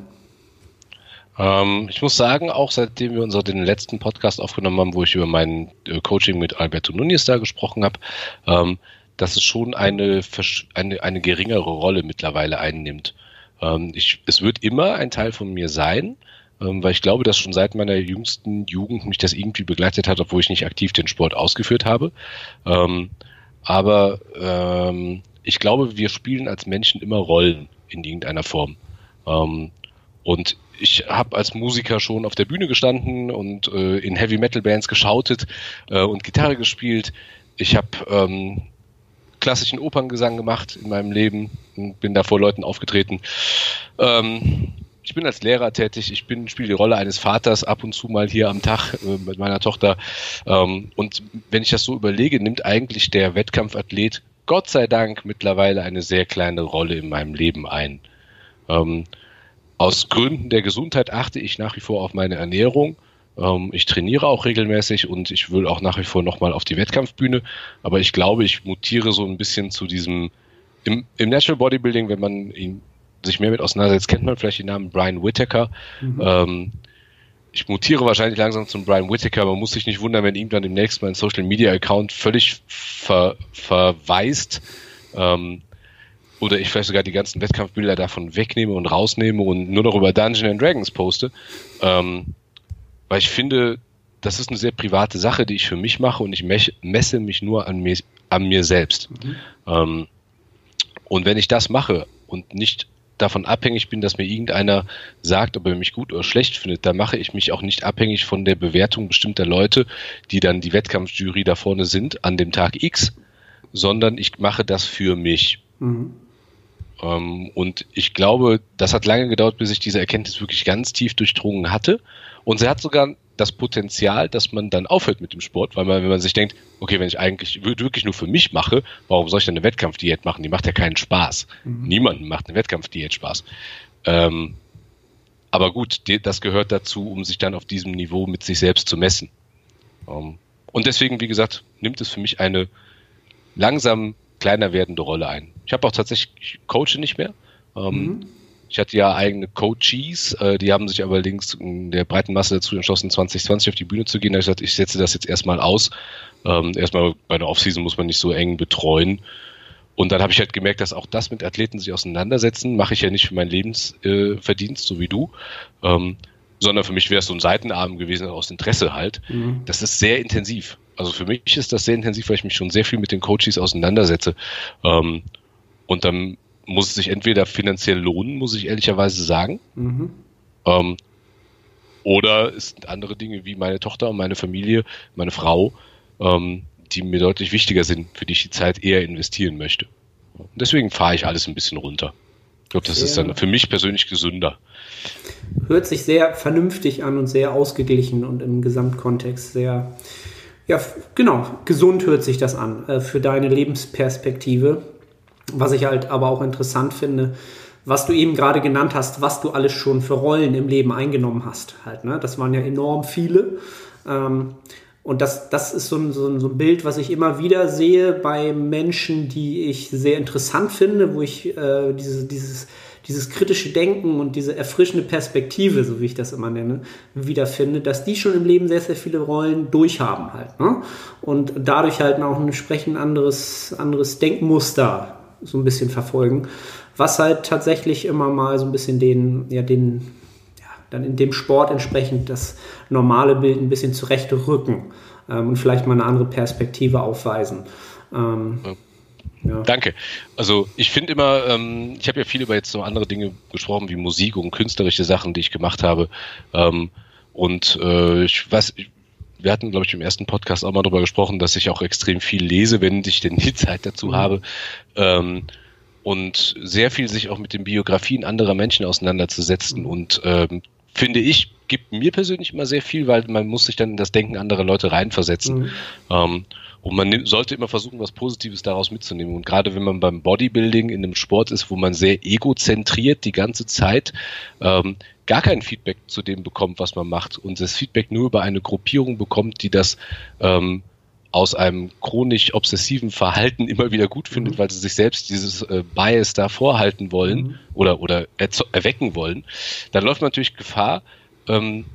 Ähm, ich muss sagen, auch seitdem wir unser den letzten Podcast aufgenommen haben, wo ich über mein äh, Coaching mit Alberto Núñez da gesprochen habe, ähm, dass es schon eine, eine, eine geringere Rolle mittlerweile einnimmt. Ähm, ich, es wird immer ein Teil von mir sein, ähm, weil ich glaube, dass schon seit meiner jüngsten Jugend mich das irgendwie begleitet hat, obwohl ich nicht aktiv den Sport ausgeführt habe. Ähm, aber ähm, ich glaube, wir spielen als Menschen immer Rollen in irgendeiner Form. Ähm, und ich habe als Musiker schon auf der Bühne gestanden und äh, in Heavy-Metal-Bands geschautet äh, und Gitarre gespielt. Ich habe ähm, klassischen Operngesang gemacht in meinem Leben und bin da vor Leuten aufgetreten. Ähm, ich bin als Lehrer tätig, ich bin spiele die Rolle eines Vaters ab und zu mal hier am Tag äh, mit meiner Tochter. Ähm, und wenn ich das so überlege, nimmt eigentlich der Wettkampfathlet Gott sei Dank mittlerweile eine sehr kleine Rolle in meinem Leben ein. Ähm, aus Gründen der Gesundheit achte ich nach wie vor auf meine Ernährung. Ich trainiere auch regelmäßig und ich will auch nach wie vor nochmal auf die Wettkampfbühne. Aber ich glaube, ich mutiere so ein bisschen zu diesem, im, im Natural Bodybuilding, wenn man ihn, sich mehr mit auseinandersetzt, kennt man vielleicht den Namen Brian Whittaker. Mhm. Ähm, ich mutiere wahrscheinlich langsam zum Brian Whittaker. Man muss sich nicht wundern, wenn irgendwann demnächst mein Social Media Account völlig ver, verwaist. Ähm, oder ich vielleicht sogar die ganzen Wettkampfbilder davon wegnehme und rausnehme und nur noch über Dungeons and Dragons poste. Ähm, Weil ich finde, das ist eine sehr private Sache, die ich für mich mache und ich messe mich nur an mir, an mir selbst. Mhm. Ähm, und wenn ich das mache und nicht davon abhängig bin, dass mir irgendeiner sagt, ob er mich gut oder schlecht findet, dann mache ich mich auch nicht abhängig von der Bewertung bestimmter Leute, die dann die Wettkampfjury da vorne sind an dem Tag X, sondern ich mache das für mich. Mhm. Ähm, und ich glaube, das hat lange gedauert, bis ich diese Erkenntnis wirklich ganz tief durchdrungen hatte. Und sie hat sogar das Potenzial, dass man dann aufhört mit dem Sport, weil man, wenn man sich denkt, okay, wenn ich eigentlich wirklich nur für mich mache, warum soll ich dann eine Wettkampfdiät machen? Die macht ja keinen Spaß. Mhm. Niemandem macht eine Wettkampfdiät Spaß. Ähm, aber gut, das gehört dazu, um sich dann auf diesem Niveau mit sich selbst zu messen. Ähm, und deswegen, wie gesagt, nimmt es für mich eine langsam kleiner werdende Rolle ein. Ich habe auch tatsächlich, ich coache nicht mehr. Ähm, mhm. Ich hatte ja eigene Coaches, äh, die haben sich aber allerdings in der breiten Masse dazu entschlossen, zwanzig zwanzig auf die Bühne zu gehen. Da habe ich gesagt, ich setze das jetzt erstmal aus. Ähm, erstmal bei der Offseason muss man nicht so eng betreuen. Und dann habe ich halt gemerkt, dass auch das mit Athleten sich auseinandersetzen, mache ich ja nicht für meinen Lebensverdienst, äh, so wie du, ähm, sondern für mich wäre es so ein Seitenarm gewesen, aus Interesse halt. Mhm. Das ist sehr intensiv. Also für mich ist das sehr intensiv, weil ich mich schon sehr viel mit den Coaches auseinandersetze. Ähm, und dann muss es sich entweder finanziell lohnen, muss ich ehrlicherweise sagen. Mhm. Ähm, oder es sind andere Dinge wie meine Tochter und meine Familie, meine Frau, ähm, die mir deutlich wichtiger sind, für die ich die Zeit eher investieren möchte. Und deswegen fahre ich alles ein bisschen runter. Ich glaube, das sehr, ist dann für mich persönlich gesünder. Hört sich sehr vernünftig an und sehr ausgeglichen und im Gesamtkontext sehr, ja, genau, gesund hört sich das an, äh, für deine Lebensperspektive. Was ich halt aber auch interessant finde, was du eben gerade genannt hast, was du alles schon für Rollen im Leben eingenommen hast. Halt, ne? Das waren ja enorm viele. Ähm, und das, das ist so ein, so, ein, so ein Bild, was ich immer wieder sehe bei Menschen, die ich sehr interessant finde, wo ich äh, diese, dieses, dieses kritische Denken und diese erfrischende Perspektive, so wie ich das immer nenne, wiederfinde, dass die schon im Leben sehr, sehr viele Rollen durchhaben halt. Ne? Und dadurch halt auch ein entsprechend anderes, anderes Denkmuster so ein bisschen verfolgen, was halt tatsächlich immer mal so ein bisschen den, ja, den, ja, dann in dem Sport entsprechend das normale Bild ein bisschen zurechtrücken ähm, und vielleicht mal eine andere Perspektive aufweisen. Ähm, ja. Ja. Danke. Also ich finde immer, ähm, ich habe ja viel über jetzt so andere Dinge gesprochen, wie Musik und künstlerische Sachen, die ich gemacht habe. Ähm, und äh, ich weiß, ich, wir hatten, glaube ich, im ersten Podcast auch mal darüber gesprochen, dass ich auch extrem viel lese, wenn ich denn die Zeit dazu mhm. habe. Ähm, und sehr viel sich auch mit den Biografien anderer Menschen auseinanderzusetzen. Mhm. Und ähm, finde ich, gibt mir persönlich immer sehr viel, weil man muss sich dann in das Denken anderer Leute reinversetzen. Mhm. Ähm, Und man sollte immer versuchen, was Positives daraus mitzunehmen. Und gerade wenn man beim Bodybuilding in einem Sport ist, wo man sehr egozentriert die ganze Zeit ähm, gar kein Feedback zu dem bekommt, was man macht, und das Feedback nur über eine Gruppierung bekommt, die das ähm, aus einem chronisch obsessiven Verhalten immer wieder gut findet, mhm. weil sie sich selbst dieses äh, Bias da vorhalten wollen mhm. oder, oder erzo- erwecken wollen, dann läuft man natürlich Gefahr, ähm,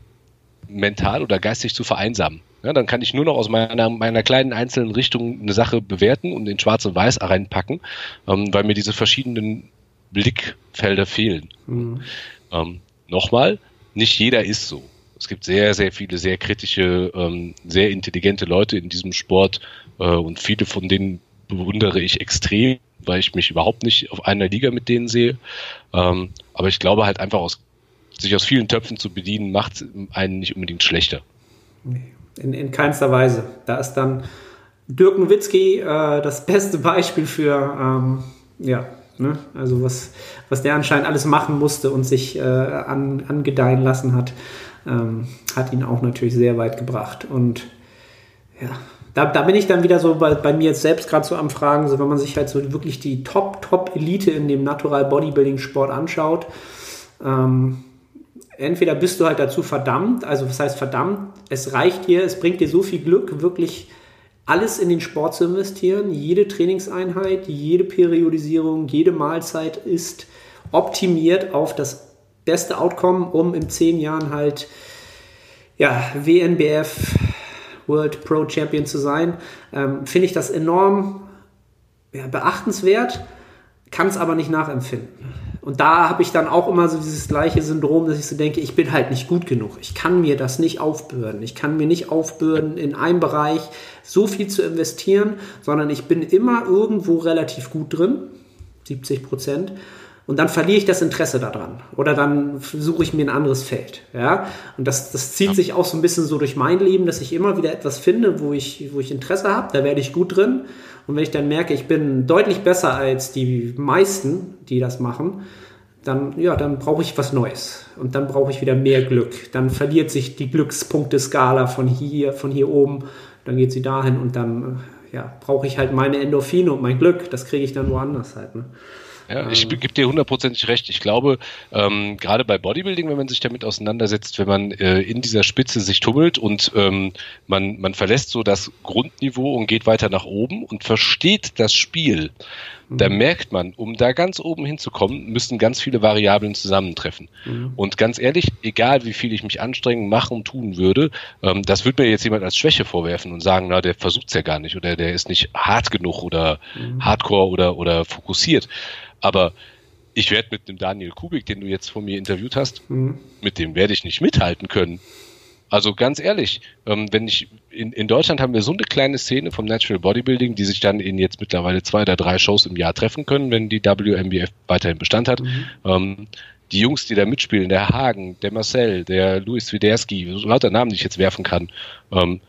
mental oder geistig zu vereinsamen. Ja, dann kann ich nur noch aus meiner, meiner kleinen einzelnen Richtung eine Sache bewerten und in Schwarz und Weiß reinpacken, ähm, weil mir diese verschiedenen Blickfelder fehlen. Mhm. Ähm, nochmal, nicht jeder ist so. Es gibt sehr, sehr viele sehr kritische, ähm, sehr intelligente Leute in diesem Sport äh, und viele von denen bewundere ich extrem, weil ich mich überhaupt nicht auf einer Liga mit denen sehe. Ähm, aber ich glaube halt einfach, aus, sich aus vielen Töpfen zu bedienen, macht einen nicht unbedingt schlechter. Nee. In, in keinster Weise. Da ist dann Dirk Nowitzki äh, das beste Beispiel für, ähm, ja, ne? Also was, was der anscheinend alles machen musste und sich äh, an, angedeihen lassen hat, ähm, hat ihn auch natürlich sehr weit gebracht. Und ja, da, da bin ich dann wieder so bei, bei mir jetzt selbst gerade so am Fragen, so wenn man sich halt so wirklich die Top-Top-Elite in dem Natural Bodybuilding-Sport anschaut, ähm, entweder bist du halt dazu verdammt, also was heißt verdammt, es reicht dir, es bringt dir so viel Glück, wirklich alles in den Sport zu investieren, jede Trainingseinheit, jede Periodisierung, jede Mahlzeit ist optimiert auf das beste Outcome, um in zehn Jahren halt ja, W N B F World Pro Champion zu sein. Ähm, finde ich das enorm ja, beachtenswert, kann es aber nicht nachempfinden. Und da habe ich dann auch immer so dieses gleiche Syndrom, dass ich so denke, ich bin halt nicht gut genug. Ich kann mir das nicht aufbürden. Ich kann mir nicht aufbürden, in einem Bereich so viel zu investieren, sondern ich bin immer irgendwo relativ gut drin, siebzig Prozent. Und dann verliere ich das Interesse daran. Oder dann suche ich mir ein anderes Feld. Ja? Und das, das zieht sich auch so ein bisschen so durch mein Leben, dass ich immer wieder etwas finde, wo ich, wo ich Interesse habe. Da werde ich gut drin. Und wenn ich dann merke, ich bin deutlich besser als die meisten, die das machen, dann, ja, dann brauche ich was Neues. Und dann brauche ich wieder mehr Glück. Dann verliert sich die Glückspunkteskala von hier, von hier oben. Dann geht sie dahin und dann ja, brauche ich halt meine Endorphine und mein Glück. Das kriege ich dann woanders halt. Ne? Ja, ich gebe dir hundertprozentig recht. Ich glaube, ähm, gerade bei Bodybuilding, wenn man sich damit auseinandersetzt, wenn man äh, in dieser Spitze sich tummelt und ähm, man, man verlässt so das Grundniveau und geht weiter nach oben und versteht das Spiel, mhm. da merkt man, um da ganz oben hinzukommen, müssen ganz viele Variablen zusammentreffen. Mhm. Und ganz ehrlich, egal wie viel ich mich anstrengen, machen und tun würde, ähm, das wird mir jetzt jemand als Schwäche vorwerfen und sagen, na, der versucht's ja gar nicht oder der ist nicht hart genug oder mhm. hardcore oder, oder fokussiert. Aber ich werde mit dem Daniel Kubik, den du jetzt von mir interviewt hast, mhm. mit dem werde ich nicht mithalten können. Also ganz ehrlich, ähm, wenn ich in, in Deutschland haben wir so eine kleine Szene vom Natural Bodybuilding, die sich dann in jetzt mittlerweile zwei oder drei Shows im Jahr treffen können, wenn die W M B F weiterhin Bestand hat. Mhm. Ähm, die Jungs, die da mitspielen, der Hagen, der Marcel, der Luis Widerski, so lauter Namen, die ich jetzt werfen kann, ähm,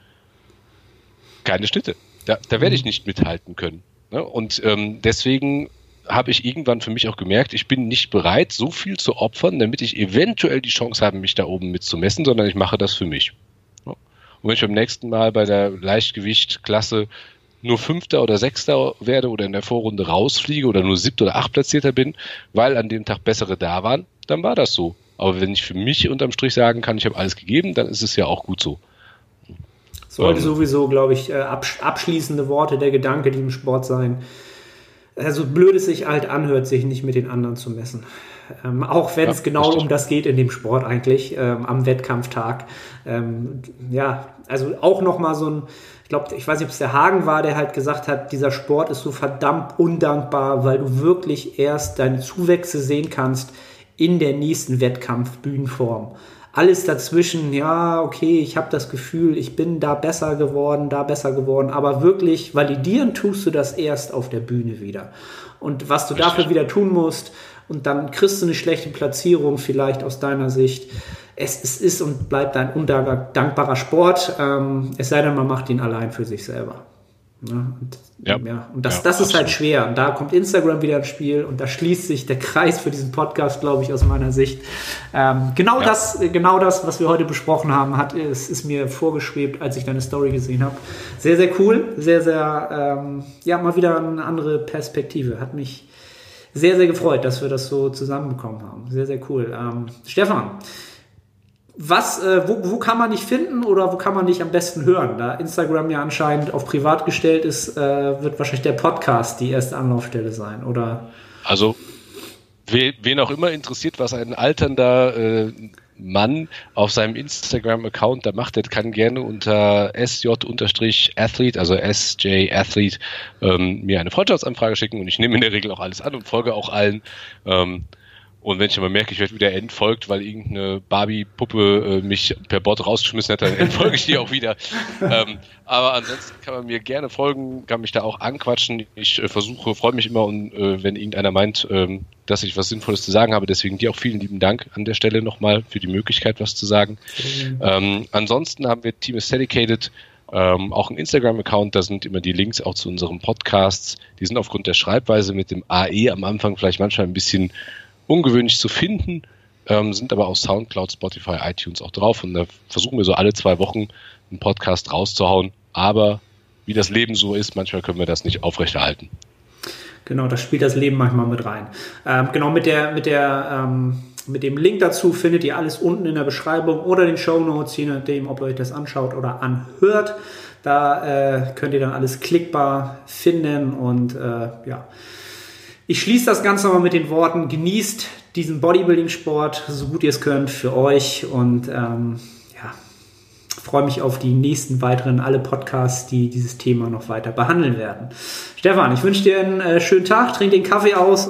keine Schnitte. Da, da werde ich nicht mithalten können. Ne? Und ähm, deswegen habe ich irgendwann für mich auch gemerkt, ich bin nicht bereit, so viel zu opfern, damit ich eventuell die Chance habe, mich da oben mitzumessen, sondern ich mache das für mich. Und wenn ich beim nächsten Mal bei der Leichtgewichtklasse nur Fünfter oder Sechster werde oder in der Vorrunde rausfliege oder nur Siebter oder Achtplatzierter bin, weil an dem Tag bessere da waren, dann war das so. Aber wenn ich für mich unterm Strich sagen kann, ich habe alles gegeben, dann ist es ja auch gut so. Sollte ähm, sowieso, glaube ich, abschließende Worte der Gedanke, die im Sport sein. Also blöd es sich halt anhört, sich nicht mit den anderen zu messen. Ähm, auch wenn es ja, genau richtig. um das geht in dem Sport eigentlich, ähm, am Wettkampftag. Ähm, ja, also auch nochmal so ein, ich glaube, ich weiß nicht, ob es der Hagen war, der halt gesagt hat, dieser Sport ist so verdammt undankbar, weil du wirklich erst deine Zuwächse sehen kannst in der nächsten Wettkampfbühnenform. Alles dazwischen, ja, okay, ich habe das Gefühl, ich bin da besser geworden, da besser geworden, aber wirklich validieren tust du das erst auf der Bühne wieder. Und was du Richtig. dafür wieder tun musst, und dann kriegst du eine schlechte Platzierung vielleicht aus deiner Sicht. Es, es ist und bleibt ein undankbarer Sport, ähm, es sei denn, man macht ihn allein für sich selber. Ja, und, ja. Ja, und das, ja, das ist halt schwer. Und da kommt Instagram wieder ins Spiel und da schließt sich der Kreis für diesen Podcast, glaube ich, aus meiner Sicht. Ähm, genau, ja. das, genau das, was wir heute besprochen haben, hat, ist, ist mir vorgeschwebt, als ich deine Story gesehen habe. Sehr, sehr cool. Sehr, sehr, ähm, ja, mal wieder eine andere Perspektive. Hat mich sehr, sehr gefreut, dass wir das so zusammenbekommen haben. Sehr, sehr cool. Ähm, Stefan, Was, äh, wo, wo kann man dich finden oder wo kann man dich am besten hören? Da Instagram ja anscheinend auf privat gestellt ist, äh, wird wahrscheinlich der Podcast die erste Anlaufstelle sein, oder? Also, we, wen auch immer interessiert, was ein alternder äh, Mann auf seinem Instagram-Account da macht, der kann gerne unter S J Athlete, also S J Athlete, ähm, mir eine Freundschaftsanfrage schicken und ich nehme in der Regel auch alles an und folge auch allen. Ähm, Und wenn ich aber merke, ich werde wieder entfolgt, weil irgendeine Barbie-Puppe äh, mich per Bot rausgeschmissen hat, dann entfolge ich die auch wieder. Ähm, aber ansonsten kann man mir gerne folgen, kann mich da auch anquatschen. Ich äh, versuche, freue mich immer, und äh, wenn irgendeiner meint, ähm, dass ich was Sinnvolles zu sagen habe. Deswegen dir auch vielen lieben Dank an der Stelle nochmal für die Möglichkeit, was zu sagen. Mhm. Ähm, ansonsten haben wir Team is Dedicated, ähm, auch ein Instagram-Account, da sind immer die Links auch zu unseren Podcasts. Die sind aufgrund der Schreibweise mit dem A E am Anfang vielleicht manchmal ein bisschen ungewöhnlich zu finden, ähm, sind aber auf Soundcloud, Spotify, iTunes auch drauf, und da versuchen wir so alle zwei Wochen einen Podcast rauszuhauen, aber wie das Leben so ist, manchmal können wir das nicht aufrechterhalten. Genau, das spielt das Leben manchmal mit rein. Ähm, genau, mit der, mit der, ähm, mit dem Link dazu findet ihr alles unten in der Beschreibung oder den Shownotes, je nachdem, ob ihr euch das anschaut oder anhört. Da äh, könnt ihr dann alles klickbar finden, und äh, ja, ich schließe das Ganze nochmal mit den Worten: Genießt diesen Bodybuilding-Sport, so gut ihr es könnt, für euch, und ähm, ja, freue mich auf die nächsten weiteren, alle Podcasts, die dieses Thema noch weiter behandeln werden. Stefan, ich wünsche dir einen äh, schönen Tag, trink den Kaffee aus.